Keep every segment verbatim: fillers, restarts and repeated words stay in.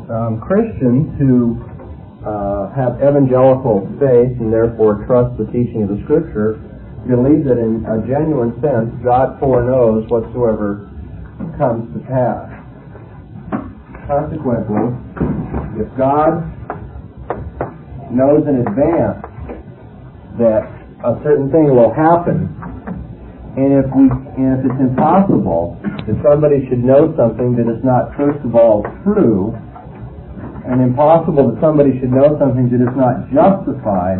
um, Christians who uh, have evangelical faith and therefore trust the teaching of the Scripture believe that in a genuine sense God foreknows whatsoever comes to pass. Consequently, if God knows in advance that a certain thing will happen, and if we, and if it's impossible that somebody should know something that is not, first of all, true, and impossible that somebody should know something that is not justified,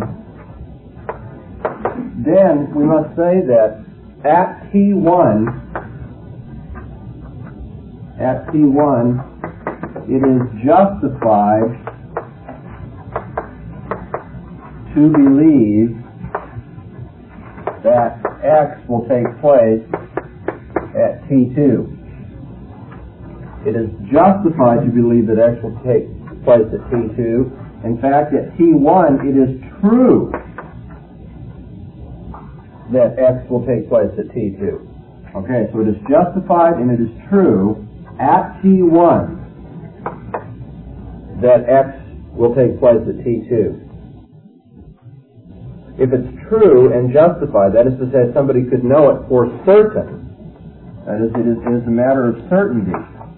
then we must say that at T one, at T one, it is justified to believe that X will take place at T two. It is justified to believe that X will take place at T two. In fact, at T one, it is true that X will take place at T two. Okay, so it is justified and it is true at T one that X will take place at T two. If it's true and justified, that is to say, somebody could know it for certain, that is, it is, it is a matter of certainty,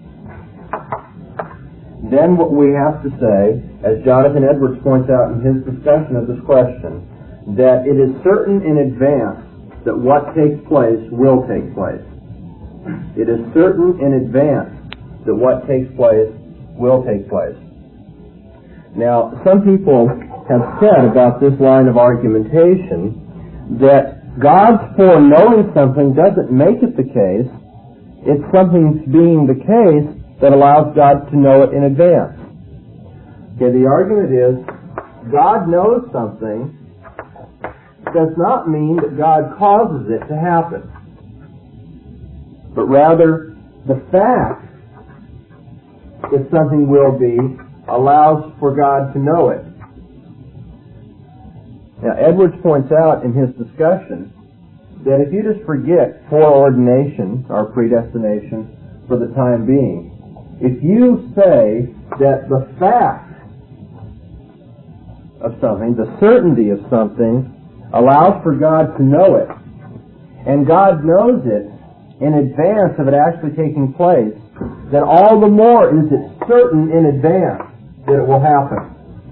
then what we have to say, as Jonathan Edwards points out in his discussion of this question, that it is certain in advance that what takes place will take place. It is certain in advance that what takes place will take place. Now, some people have said about this line of argumentation that God's foreknowing something doesn't make it the case. It's something being the case that allows God to know it in advance. Okay, the argument is God knows something does not mean that God causes it to happen, but rather the fact that something will be allows for God to know it. Now, Edwards points out in his discussion that if you just forget foreordination or predestination for the time being, if you say that the fact of something, the certainty of something, allows for God to know it, and God knows it in advance of it actually taking place, then all the more is it certain in advance that it will happen.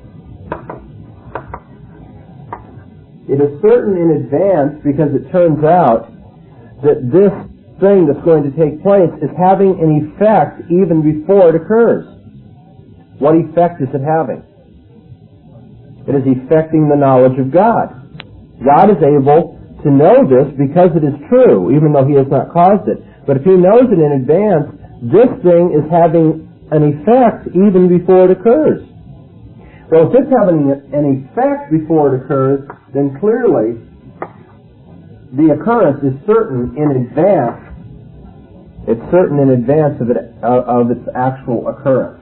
It is certain in advance because it turns out that this thing that's going to take place is having an effect even before it occurs. What effect is it having? It is effecting the knowledge of God. God is able to know this because it is true, even though He has not caused it. But if He knows it in advance, this thing is having an effect even before it occurs. Well, if it's having an effect before it occurs, then clearly the occurrence is certain in advance. It's certain in advance of, it, of its actual occurrence.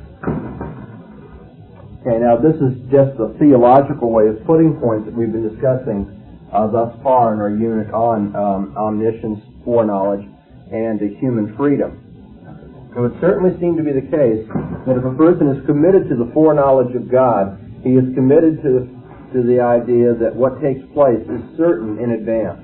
Okay, now this is just a theological way of putting points that we've been discussing uh, thus far in our unit on um, omniscience, foreknowledge, and uh, human freedom. It would certainly seem to be the case that if a person is committed to the foreknowledge of God, he is committed to the, to the idea that what takes place is certain in advance.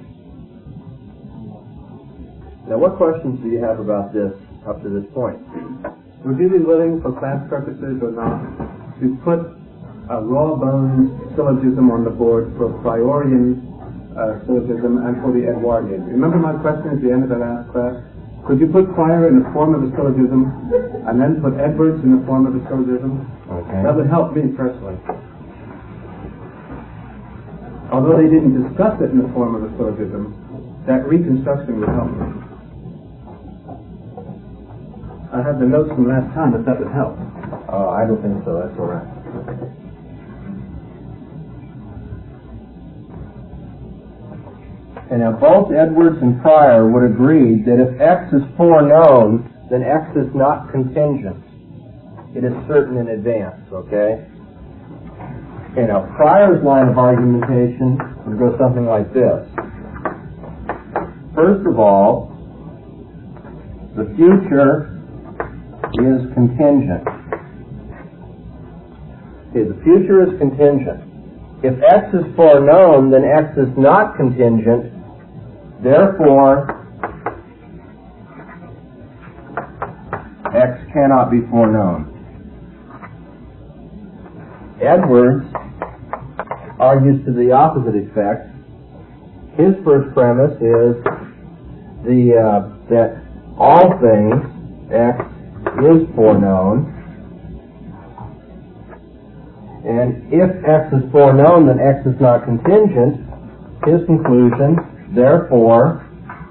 Now, what questions do you have about this up to this point? Would you be willing, for class purposes or not, to put a raw bones syllogism on the board for Priorian uh, syllogism and for the Edwardian? Remember my question at the end of the last class? Could you put Prior in the form of a syllogism and then put Edwards in the form of a syllogism? Okay. That would help me personally. Although they didn't discuss it in the form of a syllogism, that reconstruction would help me. I have the notes from last time, if that would help. Uh, I don't think so. That's all right. And now both Edwards and Prior would agree that if X is foreknown, then X is not contingent. It is certain in advance, okay? Okay, now Prior's line of argumentation would go something like this. First of all, the future is contingent. Okay, the future is contingent. If X is foreknown, then X is not contingent. Therefore, X cannot be foreknown. Edwards argues to the opposite effect. His first premise is the uh, that all things, X is foreknown, and if X is foreknown, then X is not contingent. His conclusion, therefore,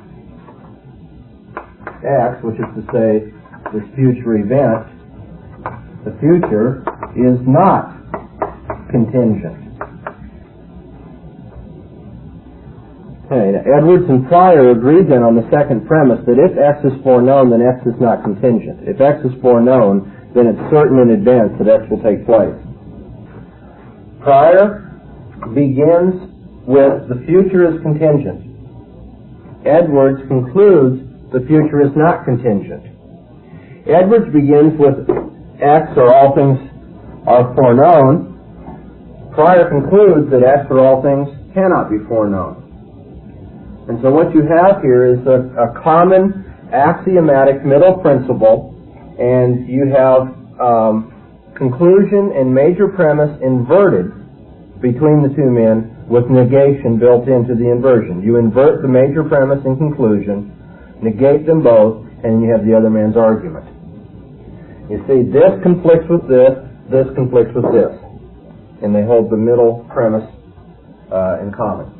X, which is to say this future event, the future, is not contingent. Okay, now Edwards and Pryor agreed then on the second premise that if X is foreknown, then X is not contingent. If X is foreknown, then it's certain in advance that X will take place. Pryor begins with the future is contingent. Edwards concludes the future is not contingent. Edwards begins with X, or all things are foreknown. Pryor concludes that X, or all things cannot be foreknown. And so what you have here is a, a common axiomatic middle principle, and you have um, conclusion and major premise inverted between the two men with negation built into the inversion. You invert the major premise and conclusion, negate them both, and you have the other man's argument. You see, this conflicts with this, this conflicts with this, and they hold the middle premise uh, in common.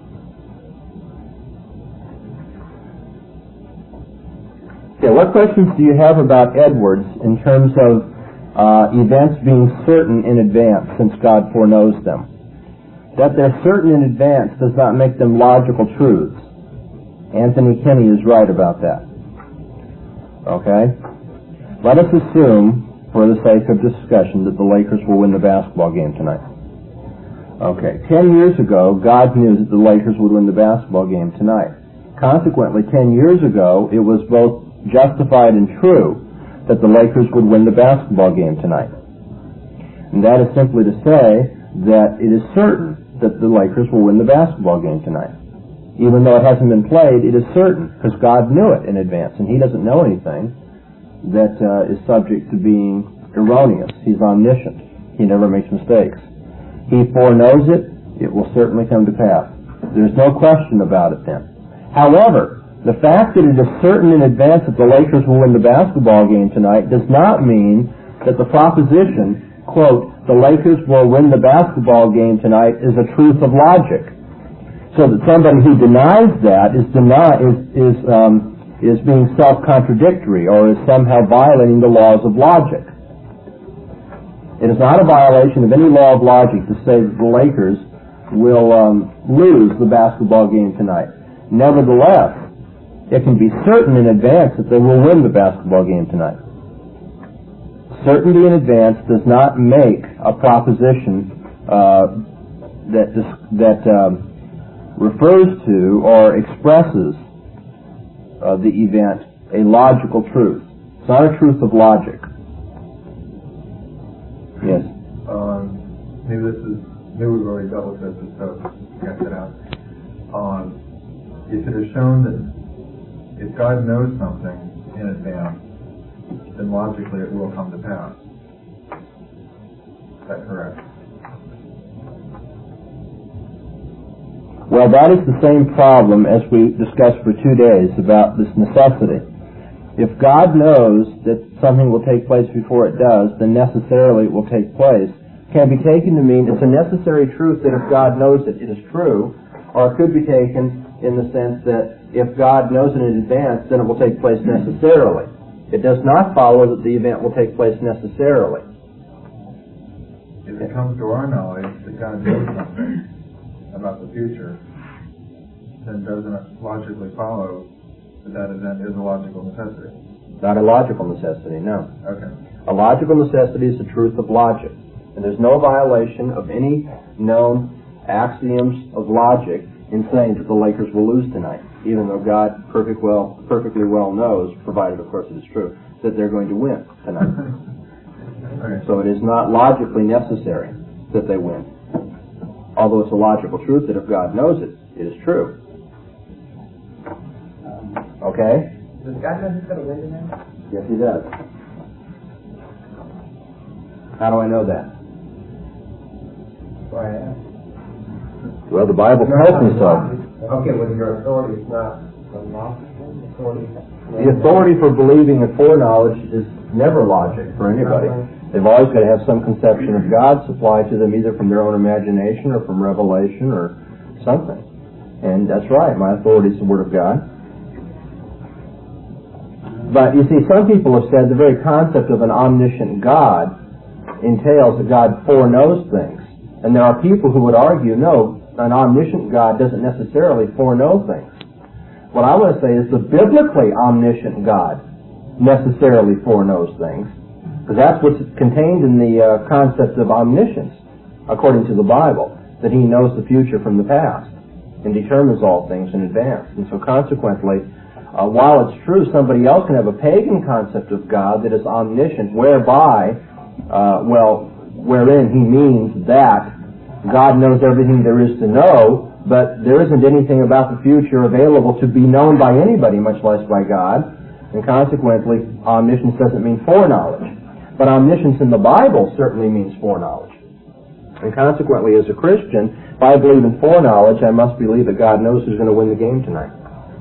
Okay, what questions do you have about Edwards in terms of uh, events being certain in advance since God foreknows them? That they're certain in advance does not make them logical truths. Anthony Kinney is right about that. Okay? Let us assume, for the sake of discussion, that the Lakers will win the basketball game tonight. Okay, ten years ago, God knew that the Lakers would win the basketball game tonight. Consequently, ten years ago, it was both justified and true that the Lakers would win the basketball game tonight. And that is simply to say that it is certain that the Lakers will win the basketball game tonight. Even though it hasn't been played, it is certain, because God knew it in advance, and He doesn't know anything that uh, is subject to being erroneous. He's omniscient. He never makes mistakes. He foreknows it, it will certainly come to pass. There's no question about it then. However, the fact that it is certain in advance that the Lakers will win the basketball game tonight does not mean that the proposition, quote, the Lakers will win the basketball game tonight is a truth of logic. So that somebody who denies that is deny, is is um, is being self-contradictory or is somehow violating the laws of logic. It is not a violation of any law of logic to say that the Lakers will um, lose the basketball game tonight. Nevertheless, it can be certain in advance that they will win the basketball game tonight. Certainty in advance does not make a proposition uh, that that um, refers to or expresses uh, the event a logical truth. It's not a truth of logic. Yes. Um, maybe this is maybe we've already dealt with this, so check it out. Um, if it is shown that if God knows something in advance, then logically it will come to pass. Is that correct? Well, that is the same problem as we discussed for two days about this necessity. If God knows that something will take place before it does, then necessarily it will take place. It can be taken to mean it's a necessary truth that if God knows it, it is true, or it could be taken in the sense that if God knows it in advance, then it will take place necessarily. It does not follow that the event will take place necessarily. If it comes to our knowledge that God knows something about the future, then doesn't it logically follow that that event is a logical necessity? Not a logical necessity, no. Okay. A logical necessity is the truth of logic. And there's no violation of any known axioms of logic in saying that the Lakers will lose tonight, even though God perfect well, perfectly well knows, provided of course it is true, that they're going to win tonight. Okay. So it is not logically necessary. that they win. Although it's a logical truth that if God knows it, it is true. Okay? Does God know who's going to win tonight? Yes, He does. How do I know that? Why I ask. Well, the Bible tells me so. Okay, well, your authority is not a law. Authority. The authority for believing and foreknowledge is never logic for anybody. They've always got to have some conception of God supplied to them either from their own imagination or from revelation or something. And that's right, my authority is the Word of God. But you see, some people have said the very concept of an omniscient God entails that God foreknows things. And there are people who would argue, no, an omniscient God doesn't necessarily foreknow things. What I want to say is the biblically omniscient God necessarily foreknows things. Because that's what's contained in the uh, concept of omniscience, according to the Bible, that He knows the future from the past and determines all things in advance. And so consequently, uh, while it's true somebody else can have a pagan concept of God that is omniscient, whereby, uh, well, wherein he means that God knows everything there is to know, but there isn't anything about the future available to be known by anybody, much less by God, and consequently, omniscience doesn't mean foreknowledge. But omniscience in the Bible certainly means foreknowledge. And consequently, as a Christian, if I believe in foreknowledge, I must believe that God knows who's going to win the game tonight.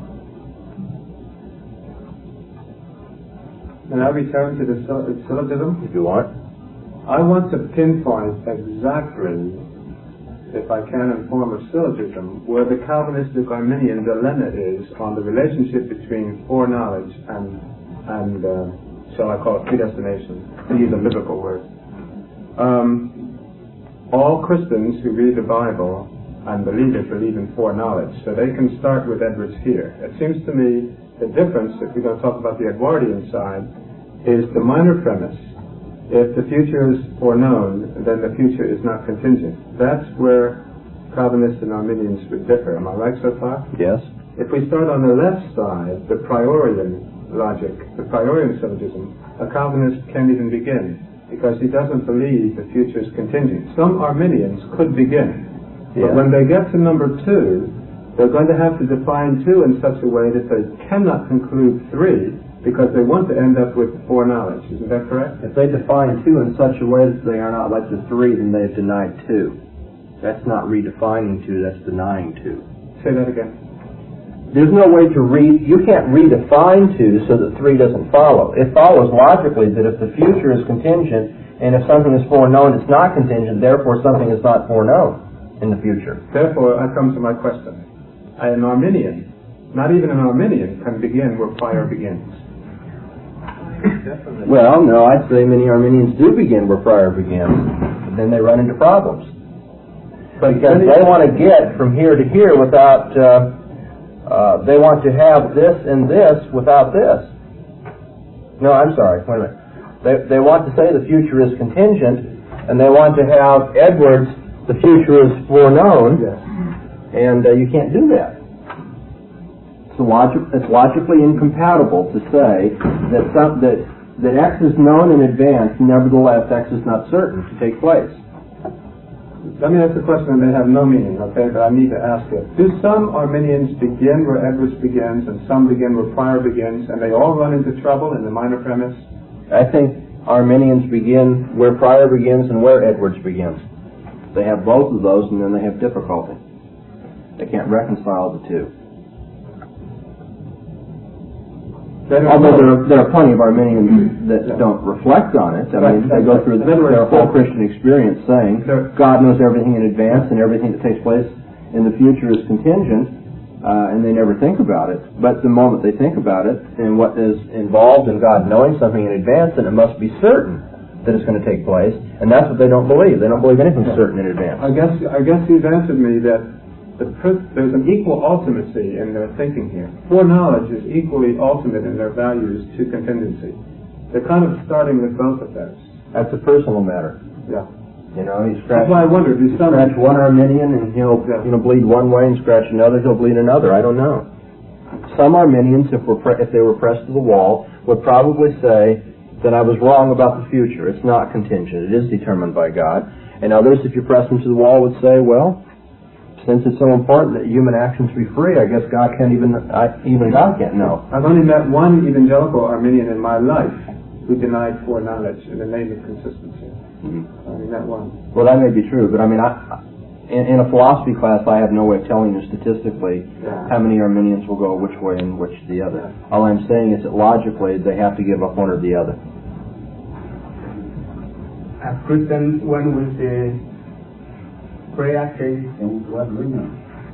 And I return to the syllogism. If you want. I want to pinpoint exactly, if I can, in form of syllogism, where the Calvinistic Arminian dilemma is on the relationship between foreknowledge and, and uh, shall I call it predestination, to use a biblical word. Um, all Christians who read the Bible and believe it believe in foreknowledge, so they can start with Edwards here. It seems to me the difference, if we're going to talk about the Edwardian side, is the minor premise. If the future is foreknown, then the future is not contingent. That's where Calvinists and Arminians would differ. Am I right so far? Yes. If we start on the left side, the Priorian logic, the Priorian syllogism, a Calvinist can't even begin because he doesn't believe the future is contingent. Some Arminians could begin, but Yeah. when they get to number two, they're going to have to define two in such a way that they cannot conclude three because they want to end up with foreknowledge. Isn't that correct? If they define two in such a way that they are not like the three, then they've denied two. That's not redefining two, that's denying two. Say that again. There's no way to read, you can't redefine two so that three doesn't follow. It follows logically that if the future is contingent, and if something is foreknown, it's not contingent, therefore something is not foreknown in the future. Therefore, I come to my question. An Arminian, not even an Arminian, can begin where prior begins. Well, no, I'd say many Arminians do begin where prior begins, but then they run into problems. Because they want to get from here to here without, uh, uh, they want to have this and this without this. No, I'm sorry, wait a minute. They, they want to say the future is contingent, and they want to have Edwards, the future is foreknown. Yes. And uh, you can't do that. It's, logic, it's logically incompatible to say that, some, that that X is known in advance, nevertheless X is not certain to take place. Let me ask a question that may have no meaning, okay, but I need to ask it. Do some Arminians begin where Edwards begins and some begin where prior begins, and they all run into trouble in the minor premise? I think Arminians begin where prior begins and where Edwards begins. They have both of those and then they have difficulty. They can't reconcile the two. Although there are, there are plenty of Arminians that yeah. don't reflect on it. I mean, they go through their whole Christian experience saying God knows everything in advance and everything that takes place in the future is contingent, uh, and they never think about it. But the moment they think about it and what is involved in God knowing something in advance, then it must be certain that it's going to take place, and that's what they don't believe. They don't believe anything's certain in advance. I guess I guess you've answered me that The, there's an equal ultimacy in their thinking here. Foreknowledge is equally ultimate in their values to contingency. They're kind of starting with both of those. That's a personal matter. Yeah. You know, you scratch, That's why I wondered, you scratch one Arminian and he'll yeah. you know bleed one way, and scratch another, he'll bleed another. I don't know. Some Arminians, if, we're pre- if they were pressed to the wall, would probably say that I was wrong about the future. It's not contingent. It is determined by God. And others, if you press them to the wall, would say, well, since it's so important that human actions be free, I guess God can't even, I, even God can't know. I've only met one evangelical Arminian in my life who denied foreknowledge in the name of consistency. Mm-hmm. I only met one. Well, that may be true, but I mean, I, in, in a philosophy class, I have no way of telling you statistically yeah. how many Arminians will go which way and which the other. Yeah. All I'm saying is that logically, they have to give up one or the other. As Christians, when we say prayer change, what do we mean?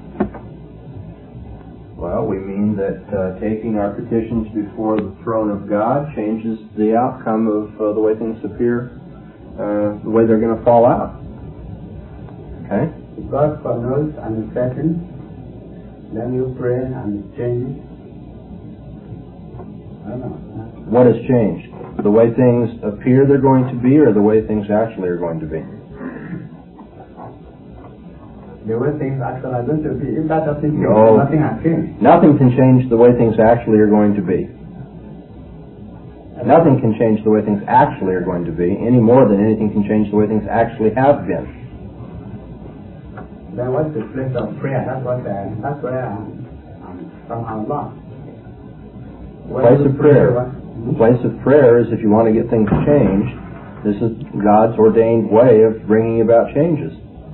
Well, we mean that uh, taking our petitions before the throne of God changes the outcome of uh, the way things appear, uh, the way they're going to fall out. Okay? If God foreknows and is certain, then you pray and it changes. I don't know. What has changed? The way things appear they're going to be, or the way things actually are going to be? The way things actually are going to be. If that doesn't change, no, nothing has changed. Nothing can change the way things actually are going to be. Nothing can change the way things actually are going to be, any more than anything can change the way things actually have been. Then what's the place of prayer? That's what. Uh, that's where I'm, I'm somehow lost. The place of prayer. The place of prayer is if you want to get things changed. This is God's ordained way of bringing about changes.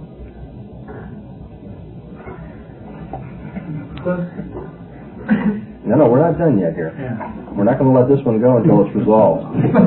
No, no, we're not done yet here. Yeah. We're not going to let this one go until it's resolved.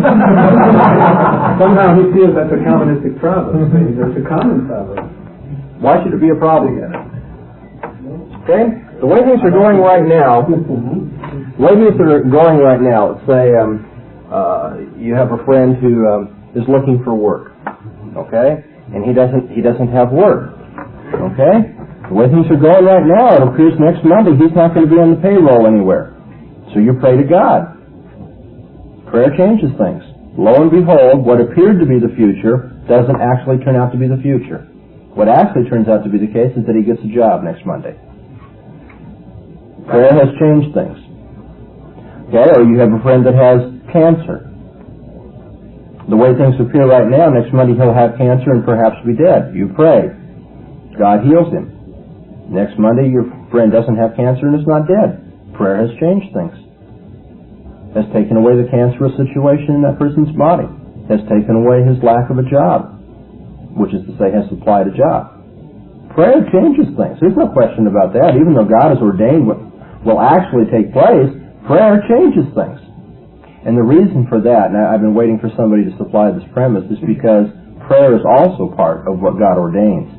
Somehow he feels that's a Calvinistic problem. It's a common problem. Why should it be a problem? Okay? The way things are going right now, the way things are going right now, let's say um, uh, you have a friend who um, is looking for work, okay? And he doesn't, he doesn't have work, okay? The way things are going right now, it appears next Monday he's not going to be on the payroll anywhere. So you pray to God. Prayer changes things. Lo and behold, what appeared to be the future doesn't actually turn out to be the future. What actually turns out to be the case is that he gets a job next Monday. Prayer has changed things. Okay, or you have a friend that has cancer. The way things appear right now, next Monday he'll have cancer and perhaps be dead. You pray. God heals him. Next Monday, your friend doesn't have cancer and is not dead. Prayer has changed things. Has taken away the cancerous situation in that person's body. Has taken away his lack of a job, which is to say, has supplied a job. Prayer changes things. There's no question about that. Even though God has ordained what will actually take place, prayer changes things. And the reason for that, and I've been waiting for somebody to supply this premise, is because prayer is also part of what God ordains.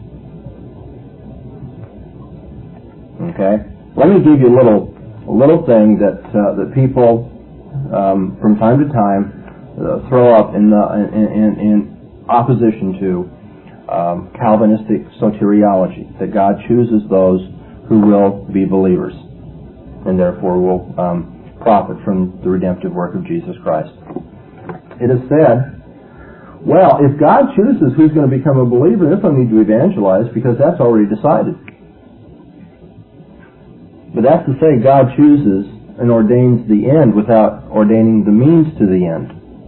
Okay, let me give you a little, a little thing that uh, that people um, from time to time uh, throw up in, the, in, in, in opposition to um, Calvinistic soteriology, that God chooses those who will be believers and therefore will um, profit from the redemptive work of Jesus Christ. It is said, well, if God chooses who's going to become a believer, there's no need to evangelize because that's already decided. But that's to say God chooses and ordains the end without ordaining the means to the end.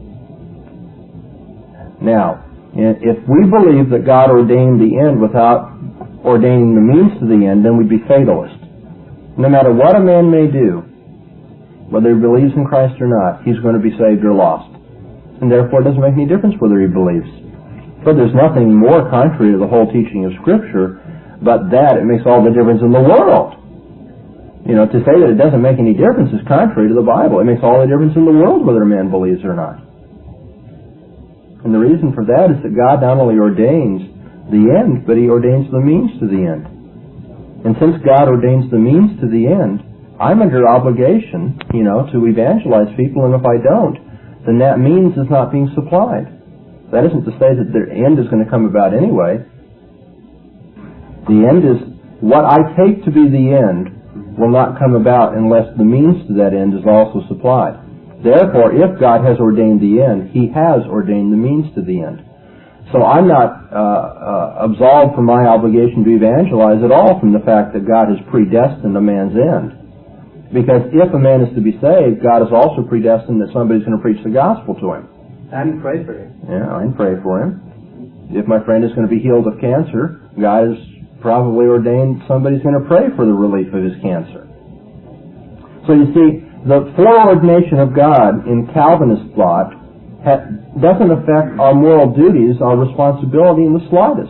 Now, if we believe that God ordained the end without ordaining the means to the end, then we'd be fatalist. No matter what a man may do, whether he believes in Christ or not, he's going to be saved or lost. And therefore it doesn't make any difference whether he believes. But there's nothing more contrary to the whole teaching of Scripture but that it makes all the difference in the world. You know, to say that it doesn't make any difference is contrary to the Bible. It makes all the difference in the world whether a man believes or not. And the reason for that is that God not only ordains the end, but He ordains the means to the end. And since God ordains the means to the end, I'm under obligation, you know, to evangelize people, and if I don't, then that means is not being supplied. That isn't to say that the end is going to come about anyway. The end is, what I take to be the end will not come about unless the means to that end is also supplied. Therefore, if God has ordained the end, He has ordained the means to the end. So I'm not uh, uh, absolved from my obligation to evangelize at all from the fact that God has predestined a man's end. Because if a man is to be saved, God has also predestined that somebody's going to preach the gospel to him. And pray for him. Yeah, and pray for him. If my friend is going to be healed of cancer, God has probably ordained somebody's going to pray for the relief of his cancer. So you see, the foreordination of God in Calvinist thought ha- doesn't affect our moral duties, our responsibility in the slightest.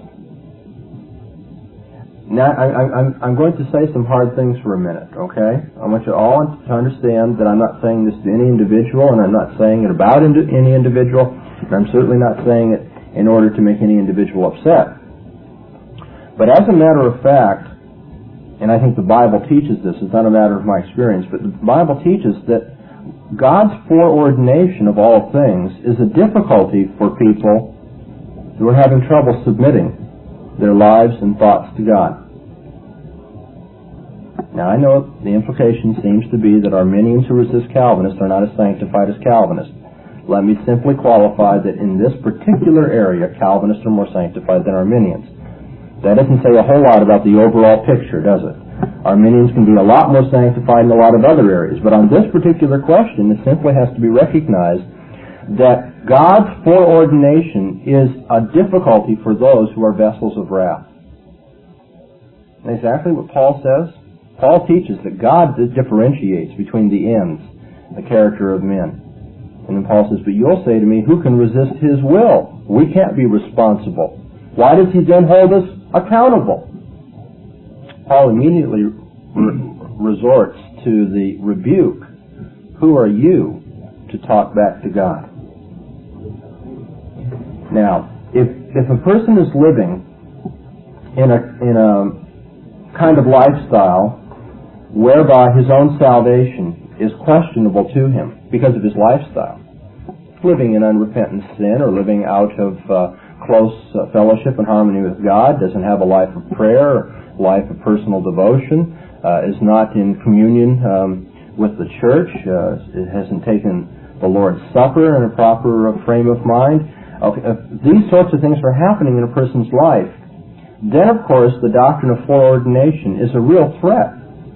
Now, I, I, I'm, I'm going to say some hard things for a minute, okay? I want you all to understand that I'm not saying this to any individual, and I'm not saying it about ind- any individual, and I'm certainly not saying it in order to make any individual upset. But as a matter of fact, and I think the Bible teaches this, it's not a matter of my experience, but the Bible teaches that God's foreordination of all things is a difficulty for people who are having trouble submitting their lives and thoughts to God. Now, I know the implication seems to be that Arminians who resist Calvinists are not as sanctified as Calvinists. Let me simply qualify that in this particular area, Calvinists are more sanctified than Arminians. That doesn't say a whole lot about the overall picture, does it? Arminians can be a lot more sanctified in a lot of other areas, but on this particular question, it simply has to be recognized that God's foreordination is a difficulty for those who are vessels of wrath. And exactly what Paul says. Paul teaches that God differentiates between the ends, the character of men. And then Paul says, but you'll say to me, who can resist his will? We can't be responsible. Why does he then hold us accountable? Paul immediately re- resorts to the rebuke. Who are you to talk back to God? Now, if if a person is living in a in a kind of lifestyle whereby his own salvation is questionable to him because of his lifestyle, living in unrepentant sin or living out of uh, close uh, fellowship and harmony with God, doesn't have a life of prayer, life of personal devotion, uh, is not in communion um, with the church, uh, it hasn't taken the Lord's Supper in a proper uh, frame of mind. Okay, if these sorts of things are happening in a person's life, then of course the doctrine of foreordination is a real threat.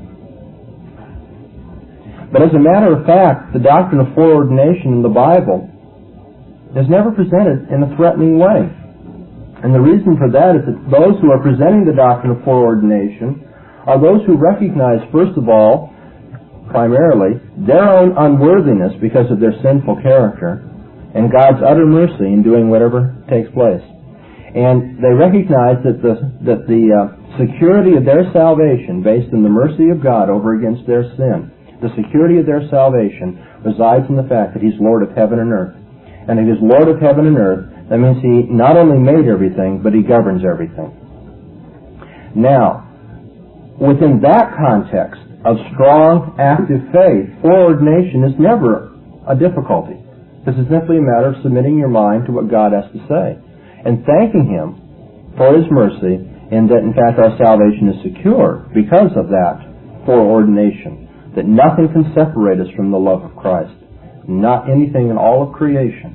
But as a matter of fact, the doctrine of foreordination in the Bible is never presented in a threatening way. And the reason for that is that those who are presenting the doctrine of foreordination are those who recognize, first of all, primarily, their own unworthiness because of their sinful character, and God's utter mercy in doing whatever takes place. And they recognize that the that the uh, security of their salvation, based on the mercy of God over against their sin, the security of their salvation resides in the fact that He's Lord of heaven and earth. And if He's Lord of heaven and earth, that means He not only made everything, but He governs everything. Now, within that context of strong, active faith, foreordination is never a difficulty. This is simply a matter of submitting your mind to what God has to say and thanking Him for His mercy, and that in fact our salvation is secure because of that foreordination, that nothing can separate us from the love of Christ, not anything in all of creation.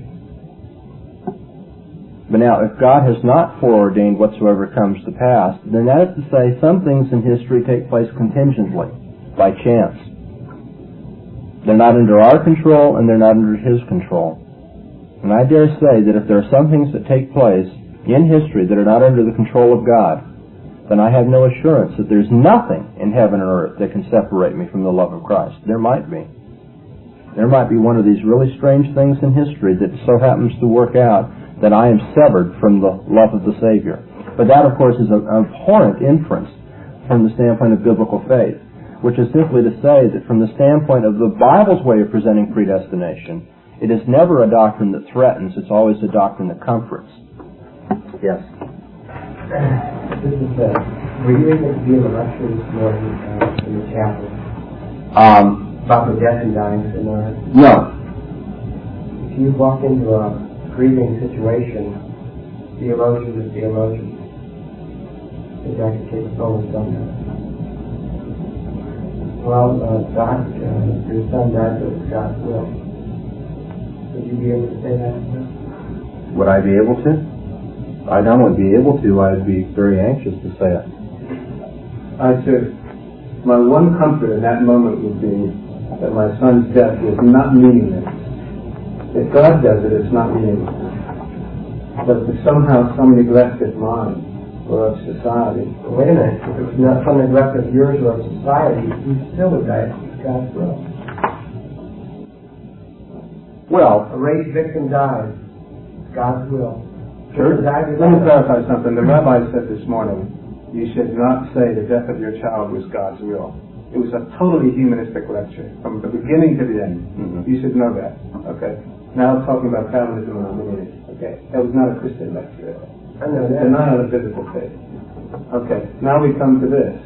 But now, if God has not foreordained whatsoever comes to pass, then that is to say some things in history take place contingently, by chance. They're not under our control, and they're not under His control. And I dare say that if there are some things that take place in history that are not under the control of God, then I have no assurance that there's nothing in heaven and earth that can separate me from the love of Christ. There might be. There might be one of these really strange things in history that so happens to work out that I am severed from the love of the Savior. But that, of course, is an abhorrent inference from the standpoint of biblical faith, which is simply to say that from the standpoint of the Bible's way of presenting predestination, it is never a doctrine that threatens, it's always a doctrine that comforts. Yes? This is uh, were you able to give a lecture this morning uh, in the chapel Um, about the death and dying scenario? no. If you walk into a grieving situation, theologian to theologian, if I could take a phone and done that. Well, uh, Doc, uh, your son died, but it's God's will. Would you be able to say that? Would I be able to? I'd not only be able to, I'd be very anxious to say it. I said, my one comfort in that moment would be that my son's death was not meaningless. If God does it, it's not meaningless. but somehow some neglect of mine or of society. Wait a minute. If it was not some neglect of yours or of society, you still would die. It's God's will. Well, A rape victim dies. It's God's will. Sure. Died Let me clarify something. The rabbi said this morning, you should not say the death of your child was God's will. It was a totally humanistic lecture, from the beginning to the end. Mm-hmm. You should know that. Okay. Now talking about Calvinism and Arminianism. Okay. That was not a Christian lecture. I know that. Denial of biblical faith. Okay. Now we come to this.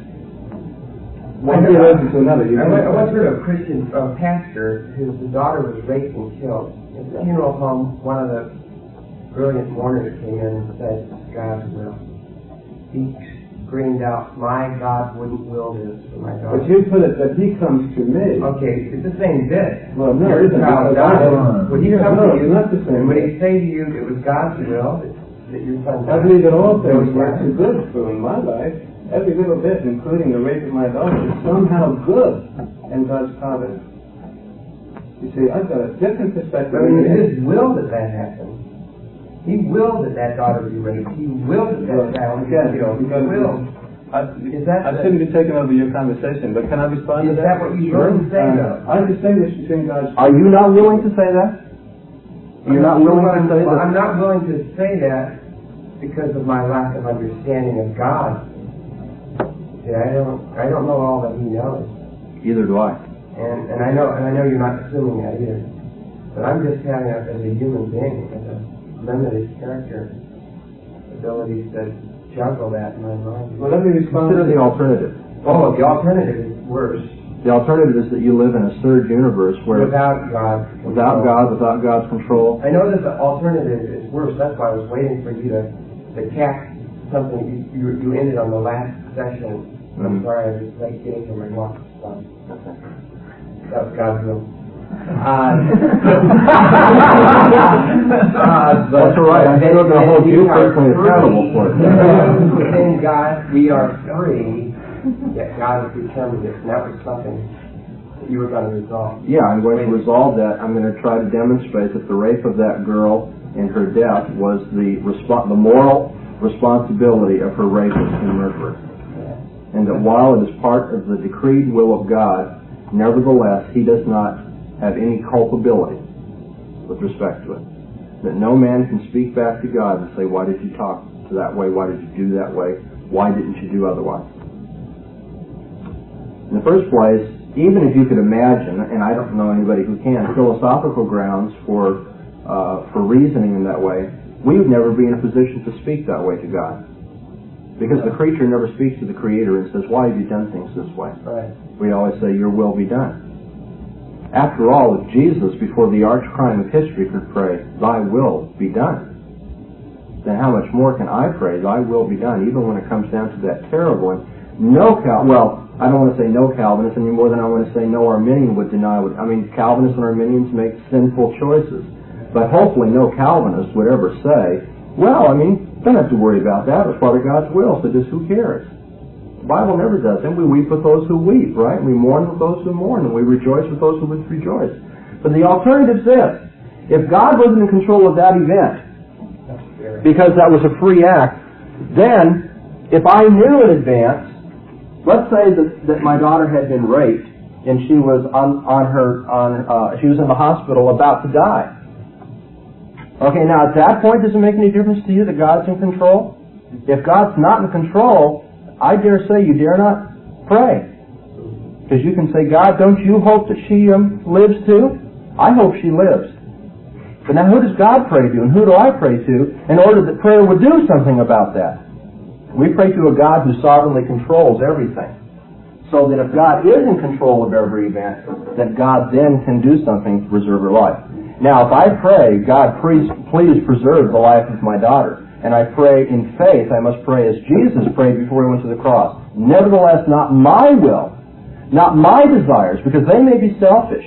One I theologian to another. You I can- went- I once heard a Christian uh, pastor whose daughter was raped and killed. At the funeral home, one of the brilliant mourners came in and said, God's will. He screamed out, my God wouldn't will this for my daughter. But you put it that he comes to me. Okay, it's the same bit. Well, no, Your it isn't. child Because I- died. Would he Yeah, come no, to you? it's not the same And would bit. he say to you, it was God's will that your son I died? believe that all things Those work were- to good for in my life. Every little bit, including the rape of my daughter, is somehow good in God's providence. You see, I've got a different perspective. I mean, it's his will that that happened. He willed that that daughter be raped. He willed that that child be Again, killed. He because willed. I, Is that I the- shouldn't be taking over your conversation, but can I respond Is to that that? what you really say, though? I distinguish between God's. are you not willing to say that? You're not willing to say Well, I'm that? not willing to say that because of my lack of understanding of God. See, I don't, I don't know all that He knows, Either do I. and and I know, and I know you're not assuming that either. But I'm just having, a, as a human being, with a limited character abilities to juggle that in my mind. Well, let me respond. Consider the alternative. Oh, the alternative is worse. The alternative is that you live in a surge universe where Without God. without God, without God's control, I know that the alternative is worse. That's why I was waiting for you to, to cap something you, you, you ended on the last session. I'm Mhm. sorry, I was late getting to my walk. Um, that was God's will. Uh, uh, That's all right. I'm still going to hold you personally accountable for it. Within God, we are free, yet God has determined it. And that was something that you were going to resolve. Yeah, I'm going to resolve that. I'm going to try to demonstrate that the rape of that girl and her death was the respo- the moral responsibility of her rapist and murderer. And that while it is part of the decreed will of God, nevertheless, he does not have any culpability with respect to it. That no man can speak back to God and say, why did you talk to that way? Why did you do that way? Why didn't you do otherwise? In the first place, even if you could imagine, and I don't know anybody who can, philosophical grounds for uh, for reasoning in that way, we would never be in a position to speak that way to God. Because the creature never speaks to the Creator and says, why have you done things this way? Right. We always say, your will be done. After all, if Jesus, before the arch crime of history, could pray, thy will be done, then how much more can I pray, thy will be done, even when it comes down to that terrible one. No Cal, well, I don't want to say no Calvinist any more than I want to say no Arminian would deny. I mean, Calvinists and Arminians make sinful choices. But hopefully no Calvinist would ever say, well, I mean, don't have to worry about that. It's part of God's will, so just who cares? The Bible never does. And we weep with those who weep, right? We mourn with those who mourn, and we rejoice with those who rejoice. But the alternative is this. If God wasn't in control of that event, because that was a free act, then, if I knew in advance, let's say that, that my daughter had been raped, and she was on, on her, on, uh, she was in the hospital about to die. Okay, now at that point, does it make any difference to you that God's in control? If God's not in control, I dare say you dare not pray. Because you can say, God, don't you hope that she um, lives too? I hope she lives. But now who does God pray to, and who do I pray to in order that prayer would do something about that? We pray to a God who sovereignly controls everything. So that if God is in control of every event, that God then can do something to preserve her life. Now, if I pray, God, please, please preserve the life of my daughter, and I pray in faith, I must pray as Jesus prayed before he went to the cross. Nevertheless, not my will, not my desires, because they may be selfish.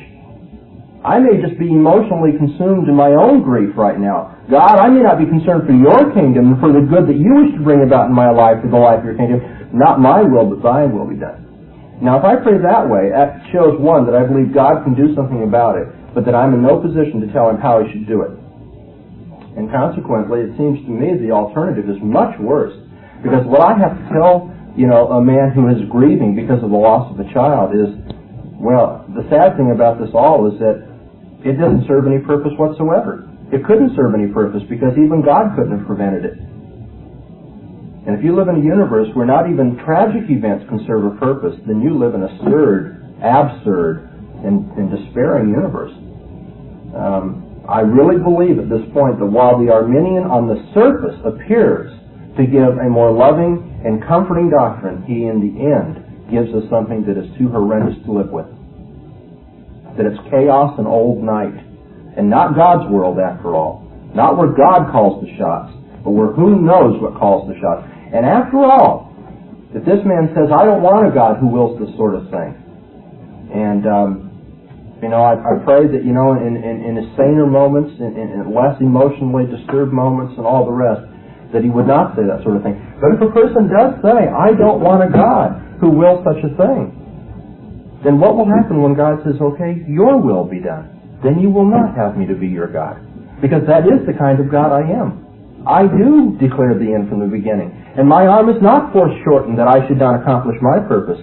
I may just be emotionally consumed in my own grief right now. God, I may not be concerned for your kingdom and for the good that you wish to bring about in my life, for the life of your kingdom. Not my will, but thy will be done. Now, if I pray that way, that shows, one, that I believe God can do something about it, but that I'm in no position to tell him how he should do it. And consequently, it seems to me the alternative is much worse. Because what I have to tell, you know, a man who is grieving because of the loss of a child is, well, the sad thing about this all is that it doesn't serve any purpose whatsoever. It couldn't serve any purpose because even God couldn't have prevented it. And if you live in a universe where not even tragic events can serve a purpose, then you live in a absurd, absurd, and, and despairing universe. Um, I really believe at this point that while the Arminian on the surface appears to give a more loving and comforting doctrine, he in the end gives us something that is too horrendous to live with. That it's chaos and old night, and not God's world after all. Not where God calls the shots, but where who knows what calls the shots. And after all, if this man says, I don't want a God who wills this sort of thing, and um, you know, I, I pray that, you know, in, in, in his saner moments, in, in less emotionally disturbed moments and all the rest, that he would not say that sort of thing. But if a person does say, I don't want a God who wills such a thing, then what will happen when God says, okay, your will be done? Then you will not have me to be your God. Because that is the kind of God I am. I do declare the end from the beginning. And my arm is not foreshortened that I should not accomplish my purpose.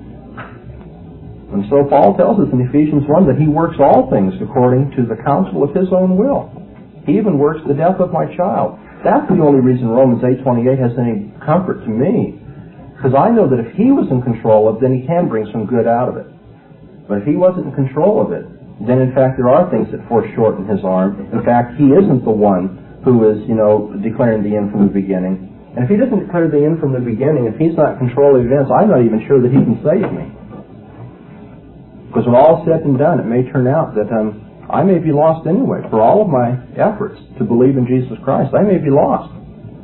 And so Paul tells us in Ephesians one that he works all things according to the counsel of his own will. He even works the death of my child. That's the only reason Romans eight twenty-eight has any comfort to me. Because I know that if he was in control of it, then he can bring some good out of it. But if he wasn't in control of it, then in fact there are things that foreshorten his arm. In fact, he isn't the one who is, you know, declaring the end from the beginning. And if he doesn't declare the end from the beginning, if he's not in control of events, I'm not even sure that he can save me. Because when all is said and done, it may turn out that um, I may be lost anyway. For all of my efforts to believe in Jesus Christ, I may be lost.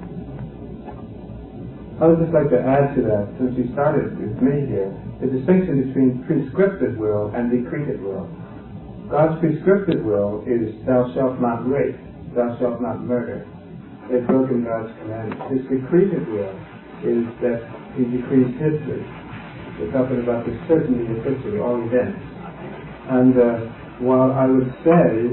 I would just like to add to that, since you started with me here, the distinction between prescriptive will and decretive will. God's prescriptive will is thou shalt not rape, thou shalt not murder. They've broken God's commandments. His decretive will is that he decrees history. We're talking about the certainty of history, all events. And uh, while I would say,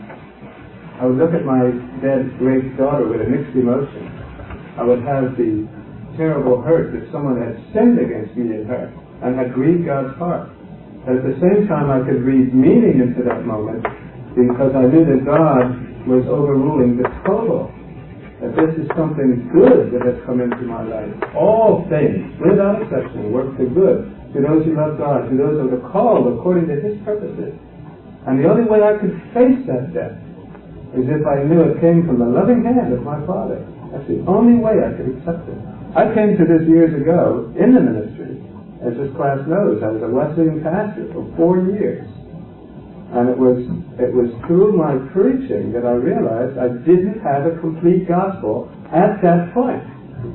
I would look at my dead great daughter with a mixed emotion. I would have the terrible hurt that someone had sinned against me and her and had grieved God's heart. But at the same time, I could read meaning into that moment because I knew that God was overruling the total. That this is something good that has come into my life. All things, without exception, work for good to those who love God, to those who are called according to His purposes. And the only way I could face that death is if I knew it came from the loving hand of my Father. That's the only way I could accept it. I came to this years ago in the ministry. As this class knows, I was a Wesleyan pastor for four years. And it was it was through my preaching that I realized I didn't have a complete gospel at that point.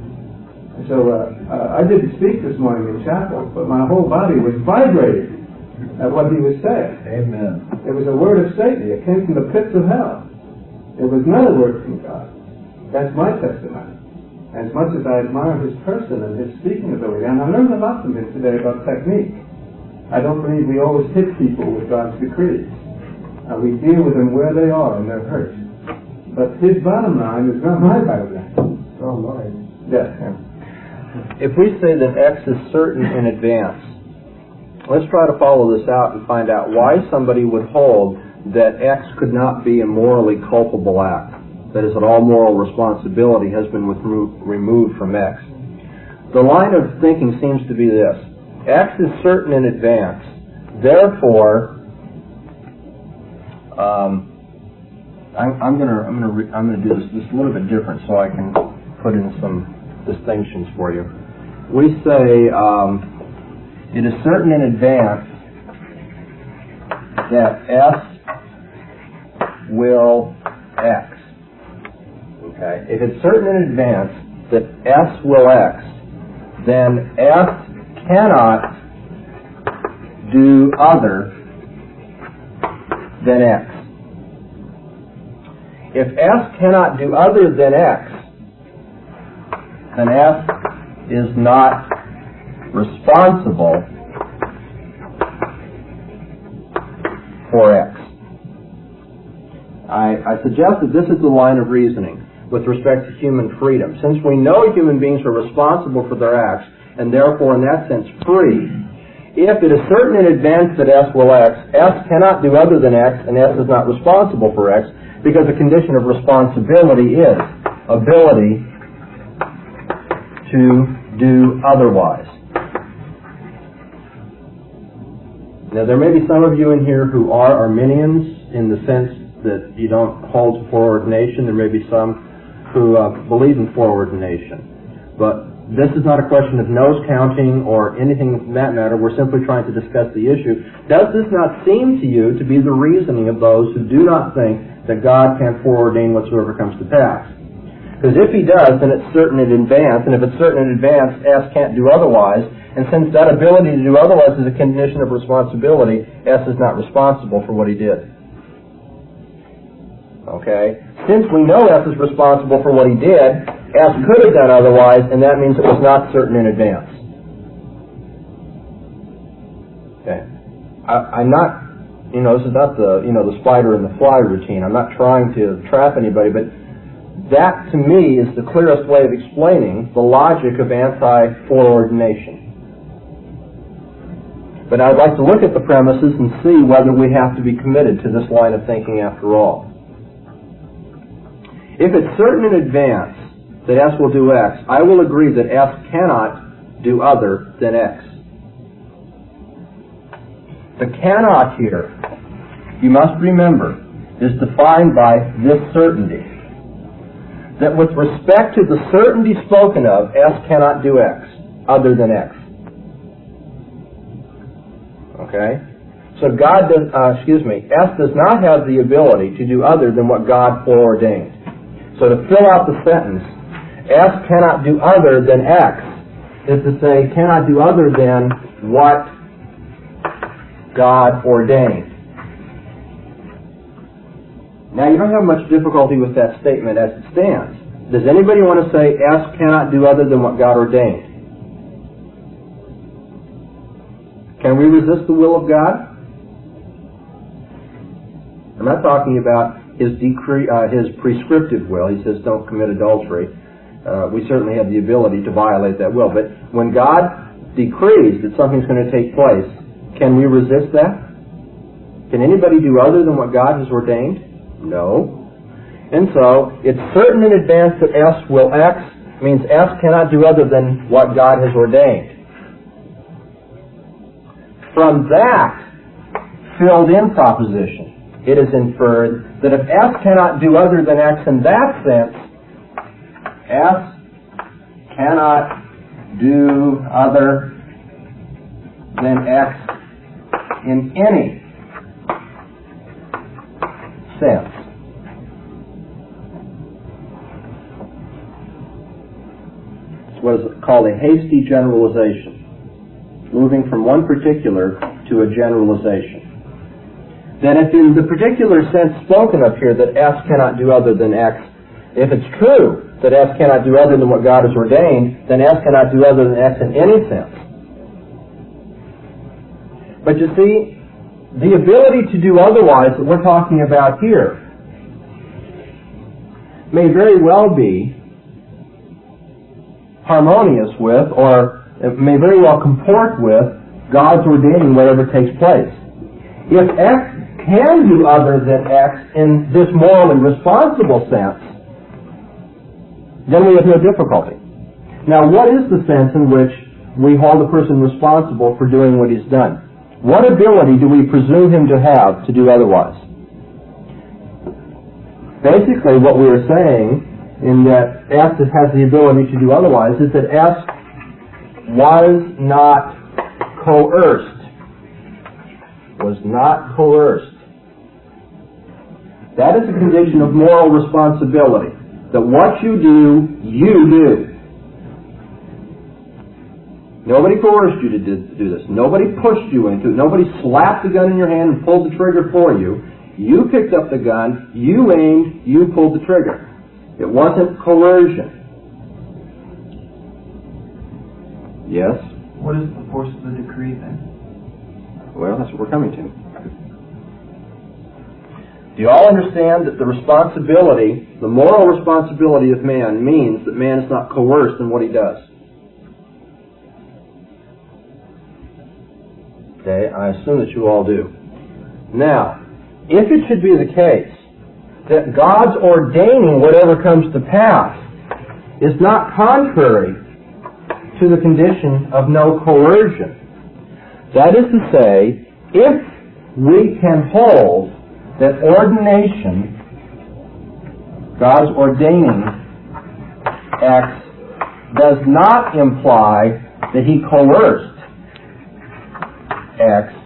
So uh, uh, I didn't speak this morning in chapel, but my whole body was vibrating at what he was saying. Amen. It was a word of Satan. It came from the pits of hell. It was not a word from God. That's my testimony. As much as I admire his person and his speaking ability, and I learned a lot from him today about technique. I don't believe we always hit people with God's decrees. Uh, we deal with them where they are and they're hurt. But his bottom line is not my bottom line. Oh, Lord. Yes. If we say that X is certain in advance, let's try to follow this out and find out why somebody would hold that X could not be a morally culpable act. That is, that all moral responsibility has been removed from X. The line of thinking seems to be this. X is certain in advance. Therefore, um, I'm, I'm going to I'm going to re- I'm going to do this just a little bit different so I can put in some distinctions for you. We say um, it is certain in advance that S will X. Okay. If it's certain in advance that S will X, then S cannot do other than X. If S cannot do other than X, then S is not responsible for X. I I, I suggest that this is the line of reasoning with respect to human freedom. Since we know human beings are responsible for their acts, and therefore in that sense free, if it is certain in advance that S will X, S cannot do other than X, and S is not responsible for X, because a condition of responsibility is ability to do otherwise. Now, there may be some of you in here who are Arminians in the sense that you don't hold to foreordination. There may be some who uh, believe in foreordination. But this is not a question of nose counting or anything in that matter. We're simply trying to discuss the issue. Does this not seem to you to be the reasoning of those who do not think that God can foreordain whatsoever comes to pass? Because if He does, then it's certain in advance, and if it's certain in advance, S can't do otherwise. And since that ability to do otherwise is a condition of responsibility, S is not responsible for what he did. Okay? Since we know S is responsible for what he did, S could have done otherwise, and that means it was not certain in advance. Okay? I, I'm not, you know, this is not the, you know, the spider and the fly routine. I'm not trying to trap anybody, but that, to me, is the clearest way of explaining the logic of anti-foreordination. But I'd like to look at the premises and see whether we have to be committed to this line of thinking after all. If it's certain in advance that S will do X, I will agree that S cannot do other than X. The cannot here, you must remember, is defined by this certainty. That with respect to the certainty spoken of, S cannot do X, other than X. Okay? So God does, uh, excuse me, S does not have the ability to do other than what God foreordained. So to fill out the sentence, S cannot do other than X, is to say, cannot do other than what God ordained. Now, you don't have much difficulty with that statement as it stands. Does anybody want to say S cannot do other than what God ordained? Can we resist the will of God? I'm not talking about his decree, uh, his prescriptive will. He says, don't commit adultery. Uh, we certainly have the ability to violate that will. But when God decrees that something's going to take place, can we resist that? Can anybody do other than what God has ordained? No. And so, it's certain in advance that S will X, means S cannot do other than what God has ordained. From that filled-in proposition, it is inferred that if S cannot do other than X in that sense, S cannot do other than X in any sense. It's what is called a hasty generalization. Moving from one particular to a generalization. Then if in the particular sense spoken of here that S cannot do other than X, if it's true that S cannot do other than what God has ordained, then S cannot do other than X in any sense. But you see, the ability to do otherwise that we're talking about here may very well be harmonious with, or it may very well comport with, God's ordaining whatever takes place. If X can do other than X in this morally responsible sense, then we have no difficulty. Now, what is the sense in which we hold a person responsible for doing what he's done? What ability do we presume him to have to do otherwise? Basically, what we are saying in that S has the ability to do otherwise is that S was not coerced. Was not coerced. That is a condition of moral responsibility. That what you do, you do. Nobody coerced you to do this. Nobody pushed you into it. Nobody slapped the gun in your hand and pulled the trigger for you. You picked up the gun, you aimed, you pulled the trigger. It wasn't coercion. Yes? What is the force of the decree then? Well, that's what we're coming to. Do you all understand that the responsibility, the moral responsibility of man means that man is not coerced in what he does? Okay, I assume that you all do. Now, if it should be the case that God's ordaining whatever comes to pass is not contrary to the condition of no coercion, that is to say, if we can hold that ordination, God's ordaining X, does not imply that He coerced X.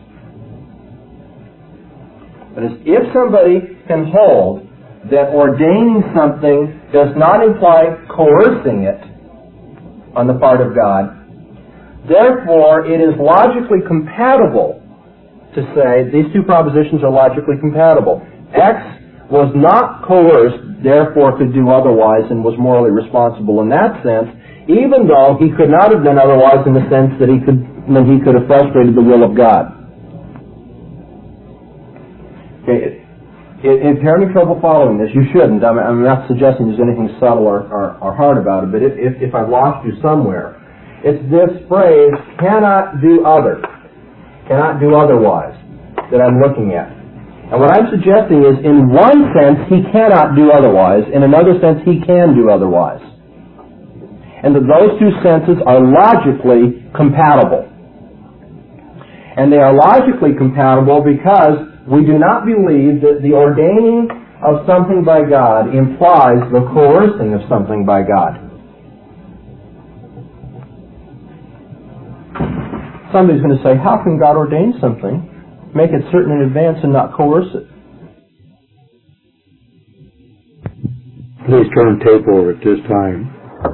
But if somebody can hold that ordaining something does not imply coercing it on the part of God, therefore it is logically compatible to say these two propositions are logically compatible. X was not coerced, therefore could do otherwise and was morally responsible in that sense, even though he could not have done otherwise in the sense that he could, that he could have frustrated the will of God. Okay, if you're having trouble following this, you shouldn't. I'm, I'm not suggesting there's anything subtle or, or, or hard about it, but if, if, if I've lost you somewhere, it's this phrase, cannot do other. Cannot do otherwise, that I'm looking at. And what I'm suggesting is, in one sense, he cannot do otherwise. In another sense, he can do otherwise. And that those two senses are logically compatible. And they are logically compatible because we do not believe that the ordaining of something by God implies the coercing of something by God. Somebody's going to say, how can God ordain something, make it certain in advance and not coerce it? Please turn tape over at this time.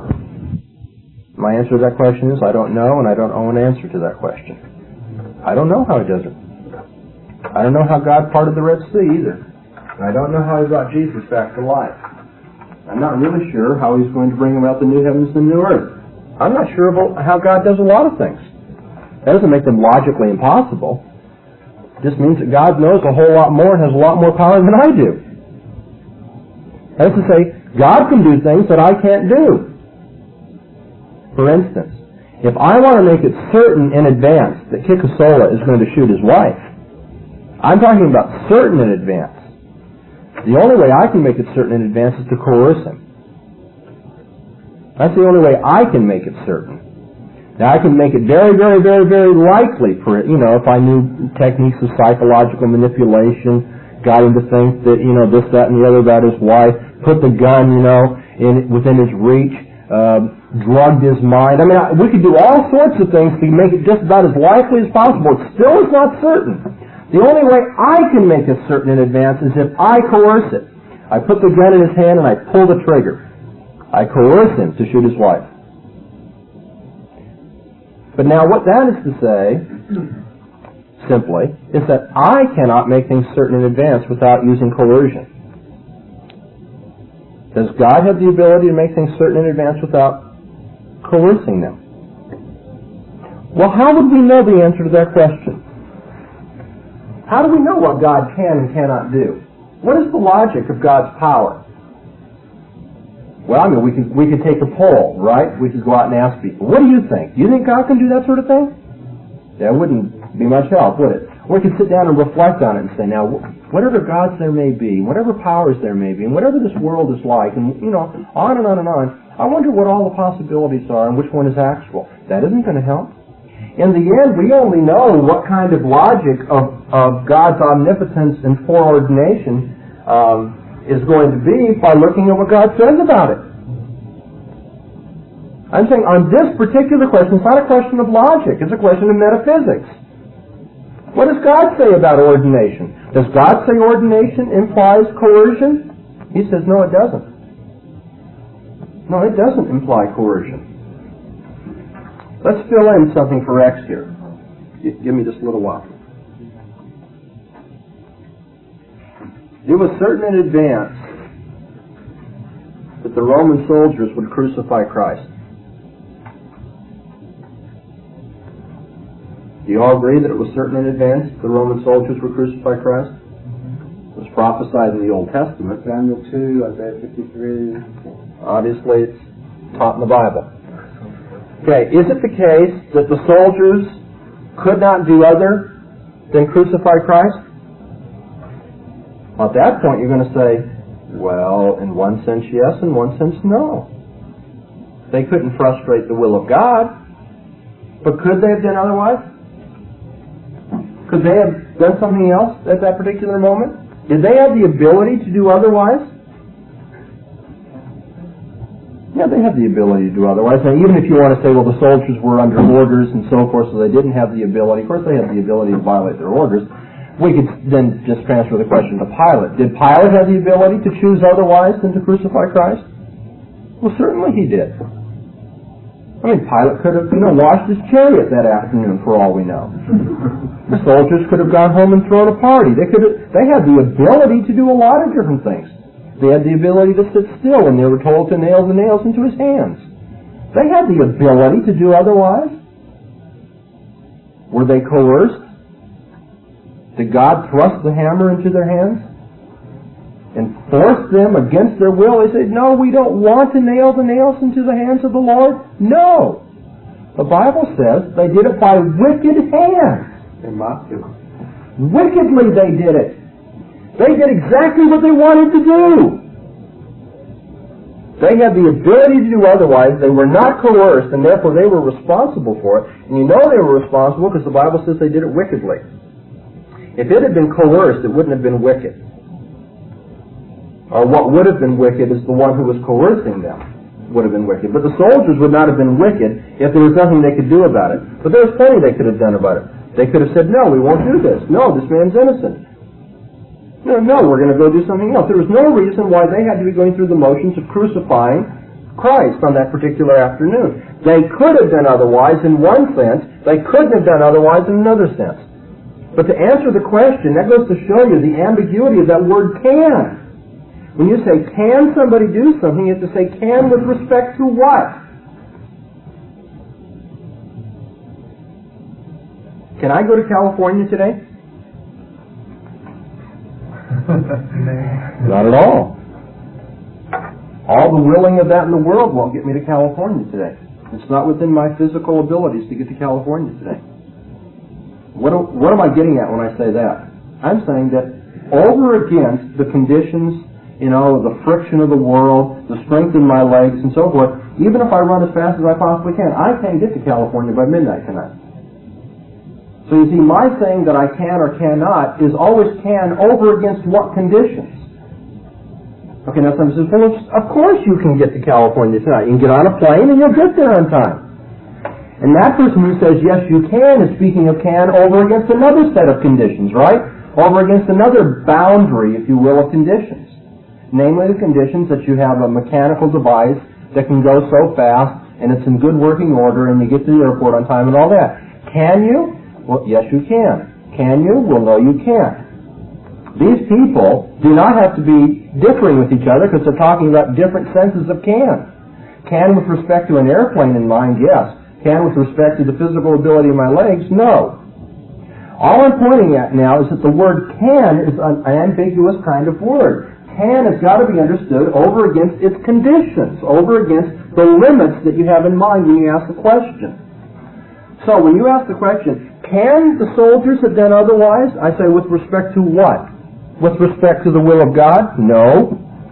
My answer to that question is, I don't know, and I don't owe an answer to that question. I don't know how He does it. I don't know how God parted the Red Sea either. And I don't know how He brought Jesus back to life. I'm not really sure how He's going to bring about the new heavens and the new earth. I'm not sure about how God does a lot of things. That doesn't make them logically impossible. It just means that God knows a whole lot more and has a lot more power than I do. That is to say, God can do things that I can't do. For instance, if I want to make it certain in advance that Kikasola is going to shoot his wife, I'm talking about certain in advance. The only way I can make it certain in advance is to coerce him. That's the only way I can make it certain. Now, I can make it very, very, very, very likely for it, you know, if I knew techniques of psychological manipulation, got him to think that, you know, this, that, and the other about his wife, put the gun, you know, in within his reach, uh, drugged his mind. I mean, I, we could do all sorts of things to make it just about as likely as possible. It still is not certain. The only way I can make it certain in advance is if I coerce it. I put the gun in his hand and I pull the trigger. I coerce him to shoot his wife. But now what that is to say, simply, is that I cannot make things certain in advance without using coercion. Does God have the ability to make things certain in advance without coercing them? Well, how would we know the answer to that question? How do we know what God can and cannot do? What is the logic of God's power? Well, I mean, we could, we could take a poll, right? We could go out and ask people, what do you think? Do you think God can do that sort of thing? That wouldn't be much help, would it? Or we could sit down and reflect on it and say, now, whatever gods there may be, whatever powers there may be, and whatever this world is like, and, you know, on and on and on, I wonder what all the possibilities are and which one is actual. That isn't going to help. In the end, we only know what kind of logic of, of God's omnipotence and foreordination um, is going to be by looking at what God says about it. I'm saying on this particular question, it's not a question of logic, it's a question of metaphysics. What does God say about ordination? Does God say ordination implies coercion? He says, no, it doesn't. No, it doesn't imply coercion. Let's fill in something for X here. Give me just a little while. It was certain in advance that the Roman soldiers would crucify Christ. Do you all agree that it was certain in advance that the Roman soldiers would crucify Christ? It was prophesied in the Old Testament. Samuel two, Isaiah fifty-three. Obviously, it's taught in the Bible. Okay, is it the case that the soldiers could not do other than crucify Christ? At that point, you're going to say, well, in one sense, yes, in one sense, no. They couldn't frustrate the will of God, but could they have done otherwise? Could they have done something else at that particular moment? Did they have the ability to do otherwise? Yeah, they have the ability to do otherwise. Now, even if you want to say, well, the soldiers were under orders and so forth, so they didn't have the ability. Of course, they had the ability to violate their orders. We could then just transfer the question to Pilate. Did Pilate have the ability to choose otherwise than to crucify Christ? Well, certainly he did. I mean, Pilate could have, you know, washed his chariot that afternoon, for all we know. The soldiers could have gone home and thrown a party. They could have, they had the ability to do a lot of different things. They had the ability to sit still when they were told to nail the nails into his hands. They had the ability to do otherwise. Were they coerced? Did God thrust the hammer into their hands and force them against their will? They said, no, we don't want to nail the nails into the hands of the Lord. No. The Bible says they did it by wicked hands. They mocked him. Wickedly they did it. They did exactly what they wanted to do. They had the ability to do otherwise. They were not coerced, and therefore they were responsible for it. And you know they were responsible because the Bible says they did it wickedly. If it had been coerced, it wouldn't have been wicked. Or what would have been wicked is the one who was coercing them would have been wicked. But the soldiers would not have been wicked if there was nothing they could do about it. But there was plenty they could have done about it. They could have said, no, we won't do this. No, this man's innocent. No, no, we're going to go do something else. There was no reason why they had to be going through the motions of crucifying Christ on that particular afternoon. They could have done otherwise in one sense. They couldn't have done otherwise in another sense. But to answer the question, that goes to show you the ambiguity of that word can. When you say, can somebody do something, you have to say, can with respect to what? Can I go to California today? Not at all. All the willing of that in the world won't get me to California today. It's not within my physical abilities to get to California today. What, what am I getting at when I say that? I'm saying that over against the conditions, you know, the friction of the world, the strength in my legs and so forth, even if I run as fast as I possibly can, I can't get to California by midnight tonight. So you see, my saying that I can or cannot is always can over against what conditions? Okay, now somebody says, well, of course you can get to California tonight. You can get on a plane and you'll get there on time. And that person who says, yes, you can, is speaking of can over against another set of conditions, right? Over against another boundary, if you will, of conditions. Namely the conditions that you have a mechanical device that can go so fast and it's in good working order and you get to the airport on time and all that. Can you? Well, yes, you can. Can you? Well, no, you can't. These people do not have to be differing with each other because they're talking about different senses of can. Can with respect to an airplane in mind, yes. Can with respect to the physical ability of my legs, no. All I'm pointing at now is that the word can is an ambiguous kind of word. Can has got to be understood over against its conditions, over against the limits that you have in mind when you ask the question. So when you ask the question, can the soldiers have done otherwise? I say, with respect to what? With respect to the will of God? No.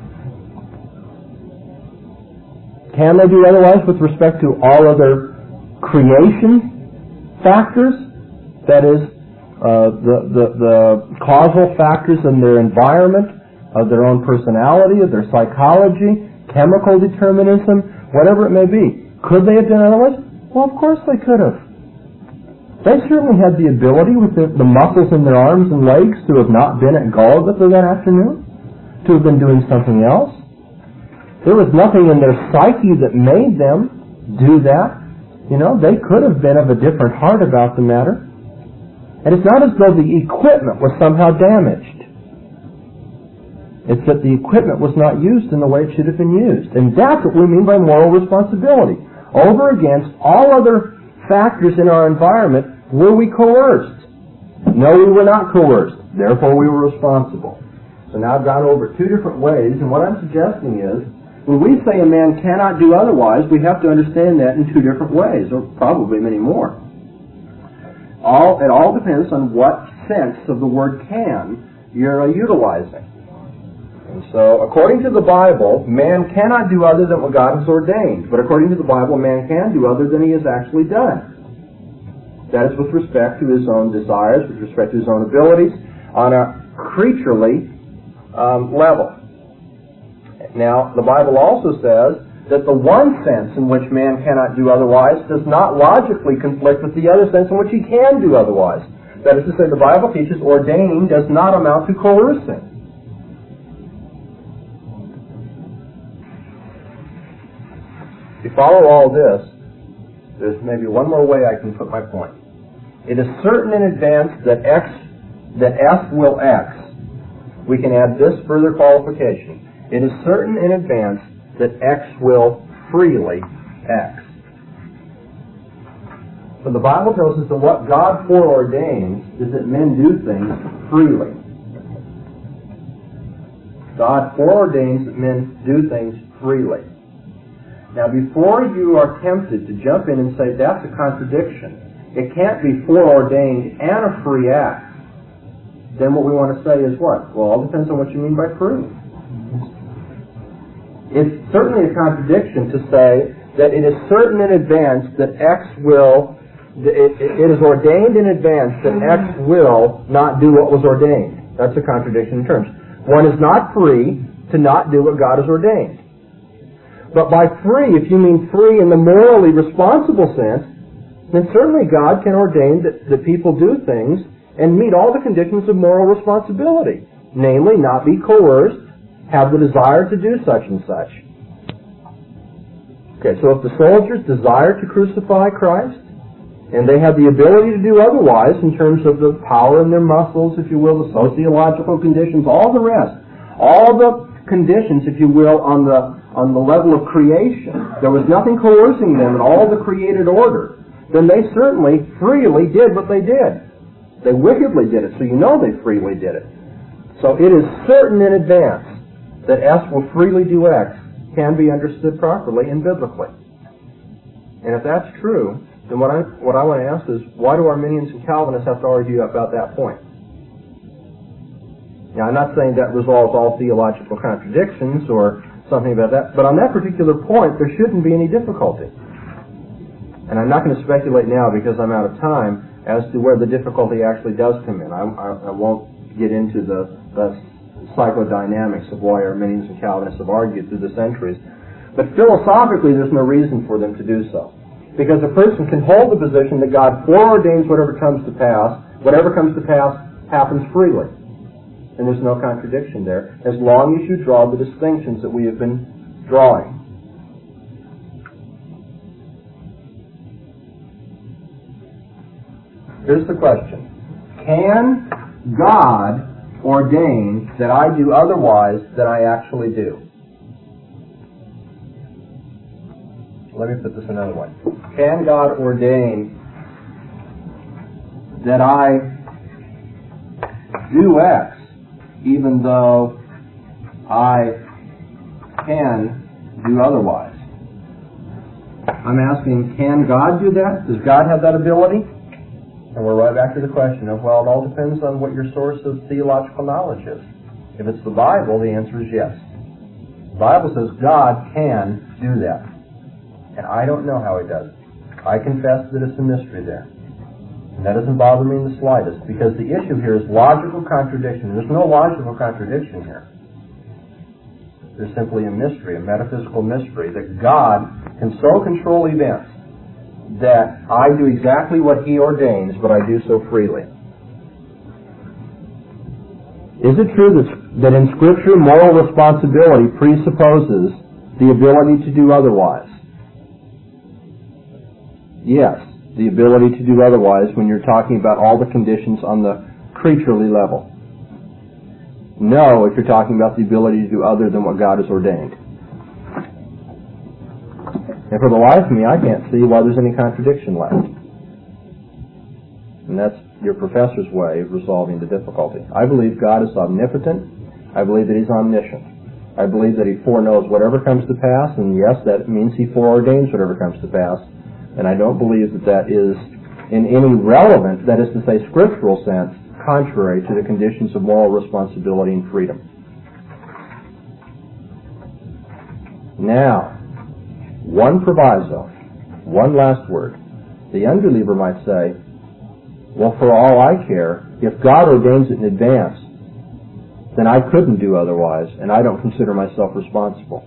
Can they do otherwise with respect to all other creation factors? That is, uh, the, the, the causal factors in their environment, of their own personality, of their psychology, chemical determinism, whatever it may be. Could they have done otherwise? Well, of course they could have. They certainly had the ability with the, the muscles in their arms and legs to have not been at Golgotha that afternoon, to have been doing something else. There was nothing in their psyche that made them do that. You know, they could have been of a different heart about the matter. And it's not as though the equipment was somehow damaged. It's that the equipment was not used in the way it should have been used. And that's what we mean by moral responsibility. Over against all other factors in our environment, were we coerced? No, we were not coerced. Therefore, we were responsible. So now I've gone over two different ways, and what I'm suggesting is, when we say a man cannot do otherwise, we have to understand that in two different ways, or probably many more. All, it all depends on what sense of the word can you're uh, utilizing. And so, according to the Bible, man cannot do other than what God has ordained. But according to the Bible, man can do other than he has actually done. That is with respect to his own desires, with respect to his own abilities, on a creaturely um, level. Now, the Bible also says that the one sense in which man cannot do otherwise does not logically conflict with the other sense in which he can do otherwise. That is to say, the Bible teaches ordained does not amount to coercing. If you follow all this, there's maybe one more way I can put my point. It is certain in advance that X, that F will X. We can add this further qualification. It is certain in advance that X will freely X. So the Bible tells us that what God foreordains is that men do things freely. God foreordains that men do things freely. Now, before you are tempted to jump in and say that's a contradiction, it can't be foreordained and a free act, then what we want to say is what? Well, it all depends on what you mean by free. It's certainly a contradiction to say that it is certain in advance that X will, it, it is ordained in advance that X will not do what was ordained. That's a contradiction in terms. One is not free to not do what God has ordained. But by free, if you mean free in the morally responsible sense, then certainly God can ordain that, that people do things and meet all the conditions of moral responsibility. Namely, not be coerced, have the desire to do such and such. Okay, so if the soldiers desire to crucify Christ, and they have the ability to do otherwise in terms of the power in their muscles, if you will, the sociological conditions, all the rest, all the conditions, if you will, on the on the level of creation, there was nothing coercing them in all the created order, then they certainly freely did what they did. They wickedly did it, so you know they freely did it. So it is certain in advance that S will freely do X can be understood properly and biblically. And if that's true, then what I what I want to ask is, why do Arminians and Calvinists have to argue about that point? Now, I'm not saying that resolves all theological contradictions or something about that, but on that particular point, there shouldn't be any difficulty. And I'm not going to speculate now because I'm out of time as to where the difficulty actually does come in. I, I, I won't get into the, the psychodynamics of why Arminians and Calvinists have argued through the centuries. But philosophically, there's no reason for them to do so. Because a person can hold the position that God foreordains whatever comes to pass, whatever comes to pass happens freely. And there's no contradiction there, as long as you draw the distinctions that we have been drawing. Here's the question. Can God ordain that I do otherwise than I actually do? Let me put this another way. Can God ordain that I do X even though I can do otherwise? I'm asking, can God do that? Does God have that ability? And we're right back to the question of, well, it all depends on what your source of theological knowledge is. If it's the Bible, the answer is yes. The Bible says God can do that. And I don't know how He does it. I confess that it's a mystery there. And that doesn't bother me in the slightest, because the issue here is logical contradiction. There's no logical contradiction here. There's simply a mystery, a metaphysical mystery, that God can so control events that I do exactly what He ordains, but I do so freely. Is it true that, that in Scripture moral responsibility presupposes the ability to do otherwise? Yes, the ability to do otherwise when you're talking about all the conditions on the creaturely level. No, if you're talking about the ability to do other than what God has ordained. And for the life of me, I can't see why there's any contradiction left. And that's your professor's way of resolving the difficulty. I believe God is omnipotent, I believe that He's omniscient. I believe that He foreknows whatever comes to pass, and yes, that means He foreordains whatever comes to pass. And I don't believe that that is in any relevant, that is to say scriptural sense, contrary to the conditions of moral responsibility and freedom. Now, one proviso, one last word. The unbeliever might say, well, for all I care, if God ordains it in advance, then I couldn't do otherwise, and I don't consider myself responsible.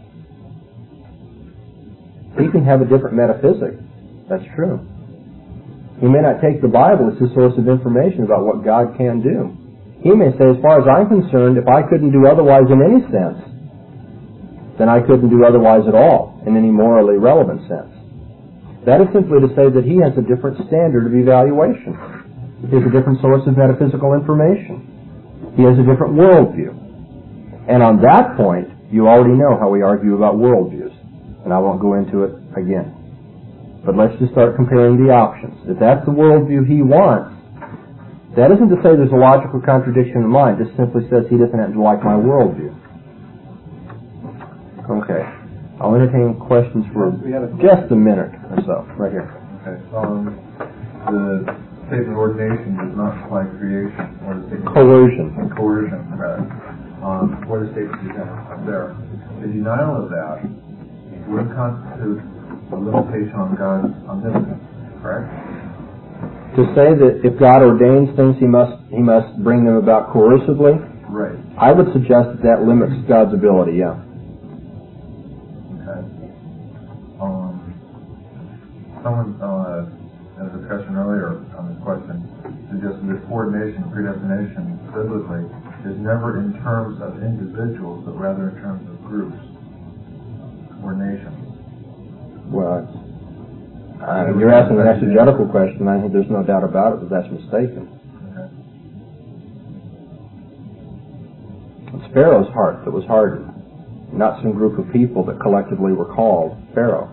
He can have a different metaphysic. That's true. He may not take the Bible as his source of information about what God can do. He may say, as far as I'm concerned, if I couldn't do otherwise in any sense, then I couldn't do otherwise at all, in any morally relevant sense. That is simply to say that he has a different standard of evaluation. He has a different source of metaphysical information. He has a different worldview. And on that point, you already know how we argue about worldviews, and I won't go into it again. But let's just start comparing the options. If that's the worldview he wants, that isn't to say there's a logical contradiction in mine. It just simply says he doesn't have to like my worldview. Okay. I'll entertain questions for just a minute or so, right here. Okay. Um, the statement ordination does not imply creation, or the statement coercion. Coercion, rather. Um, or the statement you have there. The denial of that would constitute a limitation on God's omnipotence, correct? To say that if God ordains things, He must He must bring them about coercively. Right. I would suggest that that limits God's ability. Yeah. Okay. Um, someone uh, in a discussion earlier on this question suggested that coordination, predestination, biblically, is never in terms of individuals, but rather in terms of groups or nations. Well, uh, you're asking an exegetical question. I think there's no doubt about it that that's mistaken. Okay. It's Pharaoh's heart that was hardened, not some group of people that collectively were called Pharaoh.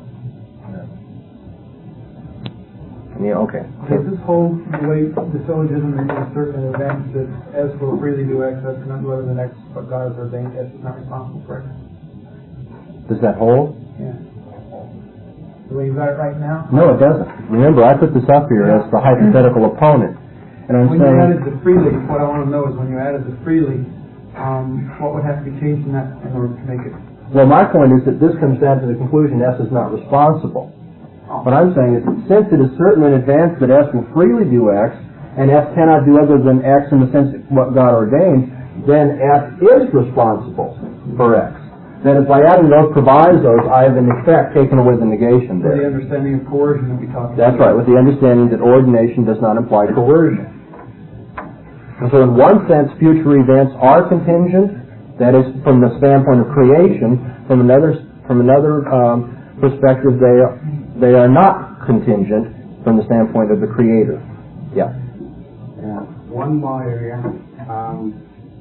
Yeah. Yeah, okay. Does this hold the way the syllogism in certain events that S will freely do X, S cannot do other than X, but God has ordained S is not responsible for X? Does that hold? Yeah. The way you got it right now? No, it doesn't. Remember, I put this up here as the hypothetical opponent. And I'm when saying, you added the freely, what I want to know is when you added the freely, um, what would have to be changed in that in order to make it? Well, my point is that this comes down to the conclusion S is not responsible. Oh. What I'm saying is that since it is certain in advance that S will freely do X, and S cannot do other than X in the sense of what God ordained, then S is responsible for X. That is, by adding those provisos, I have in effect taken away the negation there. With the understanding of coercion that we talked about. That's right, with the understanding that ordination does not imply coercion. And so in one sense, future events are contingent, that is, from the standpoint of creation. From another from another um, perspective, they are, they are not contingent from the standpoint of the Creator. Yeah. Yeah. One more area. Um,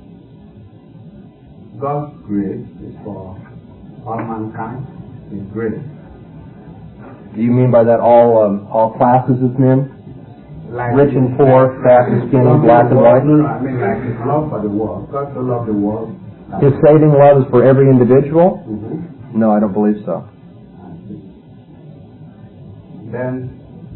God's grace is for all mankind. His grace. Do you mean by that all um, all classes of men? Like Rich and poor, fat and skinny, black and white? No, no, I mean like His love for the world. God so loved the world. His saving love is for every individual? Mm-hmm. No, I don't believe so. Then,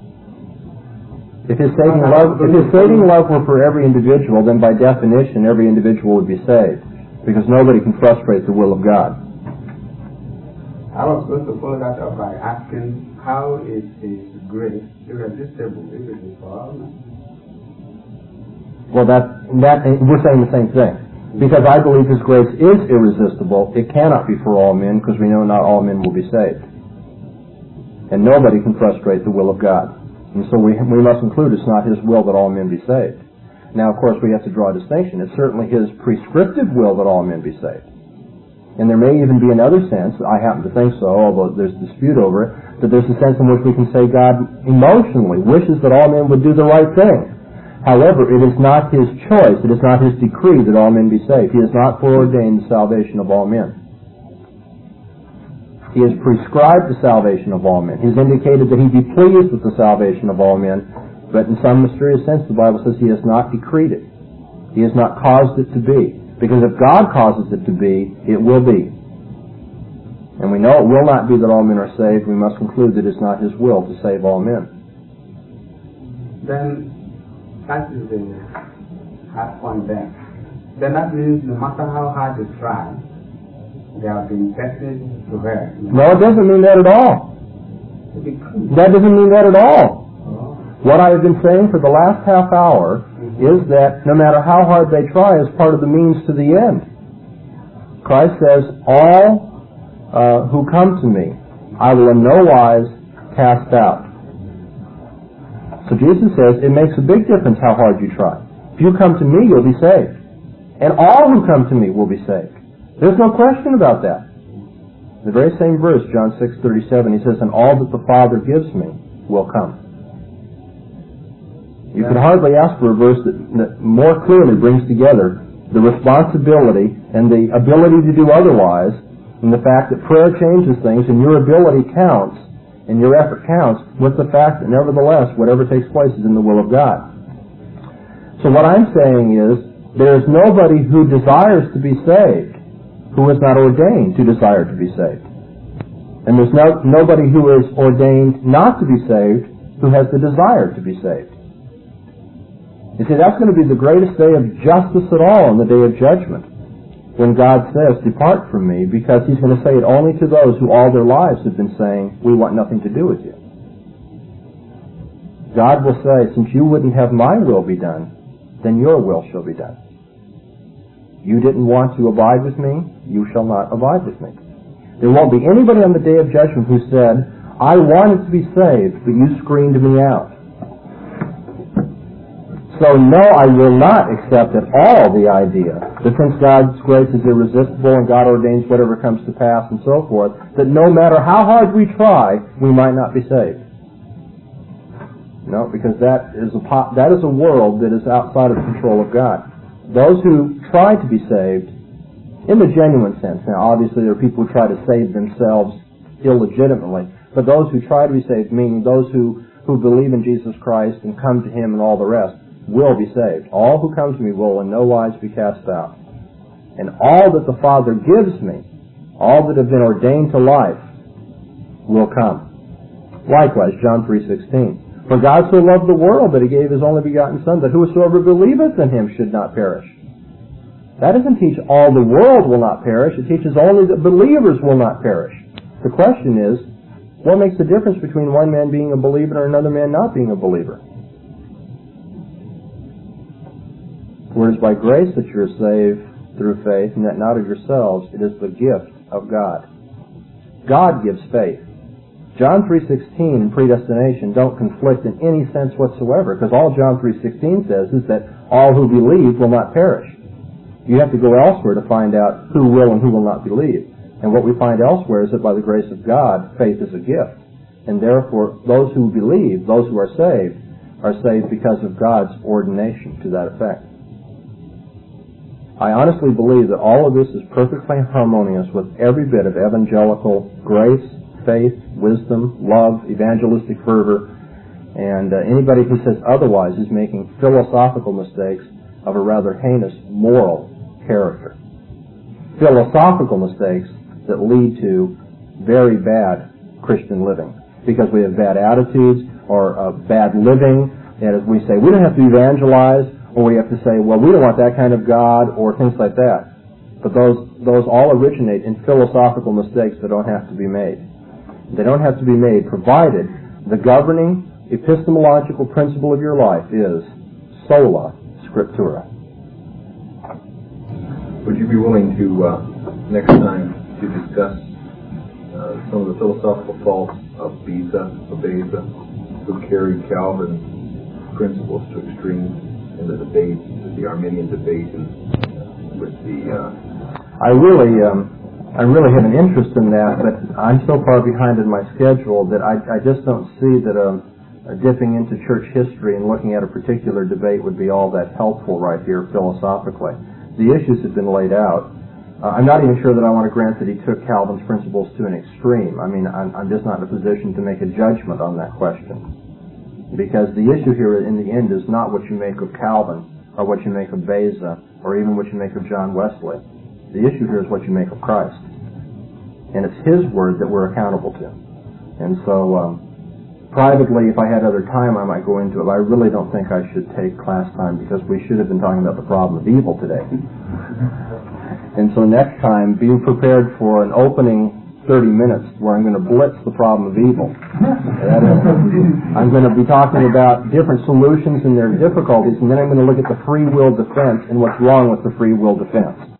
if His saving love, if His saving love were for every individual, then by definition, every individual would be saved, because nobody can frustrate the will of God. I was going to follow that up by asking, how is His grace irresistible if it is for all men? Well, that that we're saying the same thing. Because I believe His grace is irresistible, it cannot be for all men, because we know not all men will be saved. And nobody can frustrate the will of God. And so we we must conclude it's not His will that all men be saved. Now, of course, we have to draw a distinction. It's certainly His prescriptive will that all men be saved. And there may even be another sense, I happen to think so, although there's dispute over it, that there's a sense in which we can say God emotionally wishes that all men would do the right thing. However, it is not His choice, it is not His decree that all men be saved. He has not foreordained the salvation of all men. He has prescribed the salvation of all men. He has indicated that He'd be pleased with the salvation of all men, but in some mysterious sense the Bible says He has not decreed it. He has not caused it to be. Because if God causes it to be, it will be. And we know it will not be that all men are saved. We must conclude that it's not His will to save all men. Then, that is the hard point there. Then that means no matter how hard they try, they have been tested to hell. No, it doesn't mean that at all. That doesn't mean that at all. What I have been saying for the last half hour is that no matter how hard they try is part of the means to the end. Christ says, all uh, who come to me, I will in no wise cast out. So Jesus says it makes a big difference how hard you try. If you come to me, you'll be saved. And all who come to me will be saved. There's no question about that. The very same verse, John six thirty-seven, he says, and all that the Father gives me will come. You could hardly ask for a verse that, that more clearly brings together the responsibility and the ability to do otherwise, and the fact that prayer changes things and your ability counts and your effort counts, with the fact that nevertheless whatever takes place is in the will of God. So what I'm saying is there is nobody who desires to be saved who is not ordained to desire to be saved. And there's no, nobody who is ordained not to be saved who has the desire to be saved. You see, that's going to be the greatest day of justice at all, on the day of judgment, when God says, depart from me, because He's going to say it only to those who all their lives have been saying, we want nothing to do with you. God will say, since you wouldn't have my will be done, then your will shall be done. You didn't want to abide with me, you shall not abide with me. There won't be anybody on the day of judgment who said, I wanted to be saved, but you screened me out. So no, I will not accept at all the idea that since God's grace is irresistible and God ordains whatever comes to pass and so forth, that no matter how hard we try, we might not be saved. No, because that is a that is a world that is outside of the control of God. Those who try to be saved, in the genuine sense, now obviously there are people who try to save themselves illegitimately, but those who try to be saved, meaning those who, who believe in Jesus Christ and come to Him and all the rest, will be saved. All who come to me will in no wise be cast out. And all that the Father gives me, all that have been ordained to life, will come. Likewise, John three sixteen. For God so loved the world that He gave His only begotten Son, that whosoever believeth in Him should not perish. That doesn't teach all the world will not perish. It teaches only that believers will not perish. The question is, what makes the difference between one man being a believer and another man not being a believer? For it is by grace that you are saved through faith, and that not of yourselves. It is the gift of God. God gives faith. John three sixteen and predestination don't conflict in any sense whatsoever, because all John three sixteen says is that all who believe will not perish. You have to go elsewhere to find out who will and who will not believe. And what we find elsewhere is that by the grace of God, faith is a gift. And therefore, those who believe, those who are saved, are saved because of God's ordination to that effect. I honestly believe that all of this is perfectly harmonious with every bit of evangelical grace, faith, wisdom, love, evangelistic fervor, and uh, anybody who says otherwise is making philosophical mistakes of a rather heinous moral character. Philosophical mistakes that lead to very bad Christian living, because we have bad attitudes or uh, bad living, and as we say, we don't have to evangelize, or we have to say, well, we don't want that kind of God, or things like that. But those those all originate in philosophical mistakes that don't have to be made. They don't have to be made, provided the governing epistemological principle of your life is sola scriptura. Would you be willing to, uh, next time, to discuss uh, some of the philosophical faults of Beza, of Beza, who carried Calvin's principles to extremes in the debate, the Arminian debate, and with the. Uh, I really, um, I really have an interest in that, but I'm so far behind in my schedule that I, I just don't see that um, dipping into church history and looking at a particular debate would be all that helpful right here philosophically. The issues have been laid out. Uh, I'm not even sure that I want to grant that he took Calvin's principles to an extreme. I mean, I'm, I'm just not in a position to make a judgment on that question. Because the issue here in the end is not what you make of Calvin or what you make of Beza or even what you make of John Wesley. The issue here is what you make of Christ. And it's His Word that we're accountable to. And so, um, privately, if I had other time, I might go into it, but I really don't think I should take class time because we should have been talking about the problem of evil today. And so next time, be prepared for an opening thirty minutes where I'm going to blitz the problem of evil. That is, I'm going to be talking about different solutions and their difficulties, and then I'm going to look at the free will defense and what's wrong with the free will defense.